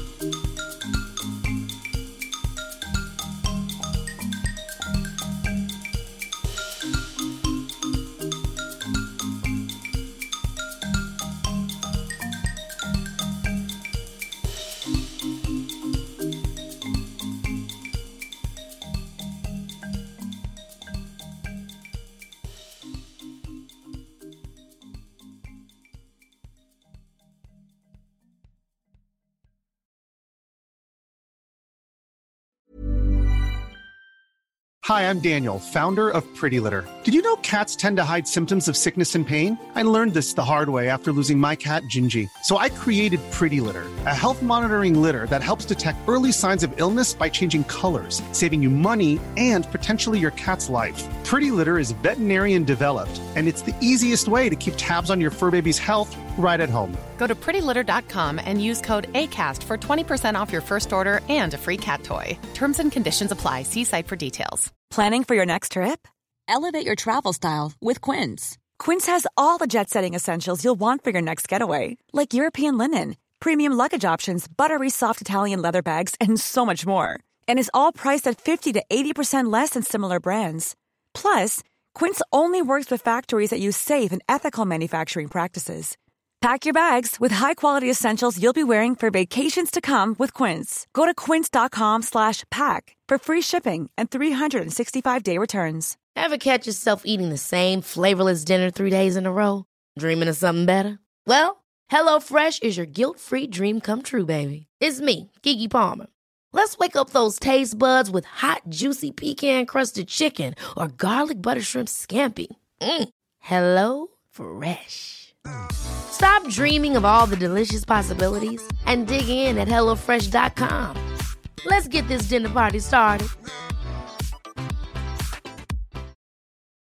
Hi, I'm Daniel, founder of Pretty Litter. Did you know cats tend to hide symptoms of sickness and pain? I learned this the hard way after losing my cat, Gingy. So I created Pretty Litter, a health monitoring litter that helps detect early signs of illness by changing colors, saving you money and potentially your cat's life. Pretty Litter is veterinarian developed, and it's the easiest way to keep tabs on your fur baby's health right at home. Go to prettylitter.com and use code ACAST for 20% off your first order and a free cat toy. Terms and conditions apply. See site for details. Planning for your next trip? Elevate your travel style with Quince. Quince has all the jet-setting essentials you'll want for your next getaway, like European linen, premium luggage options, buttery soft Italian leather bags, and so much more. And is all priced at 50 to 80% less than similar brands. Plus, Quince only works with factories that use safe and ethical manufacturing practices. Pack your bags with high-quality essentials you'll be wearing for vacations to come with Quince. Go to quince.com/pack for free shipping and 365-day returns. Ever catch yourself eating the same flavorless dinner 3 days in a row? Dreaming of something better? Well, HelloFresh is your guilt-free dream come true, baby. It's me, Keke Palmer. Let's wake up those taste buds with hot, juicy pecan-crusted chicken or garlic butter shrimp scampi. Hello Fresh. Stop dreaming of all the delicious possibilities and dig in at HelloFresh.com. Let's get this dinner party started.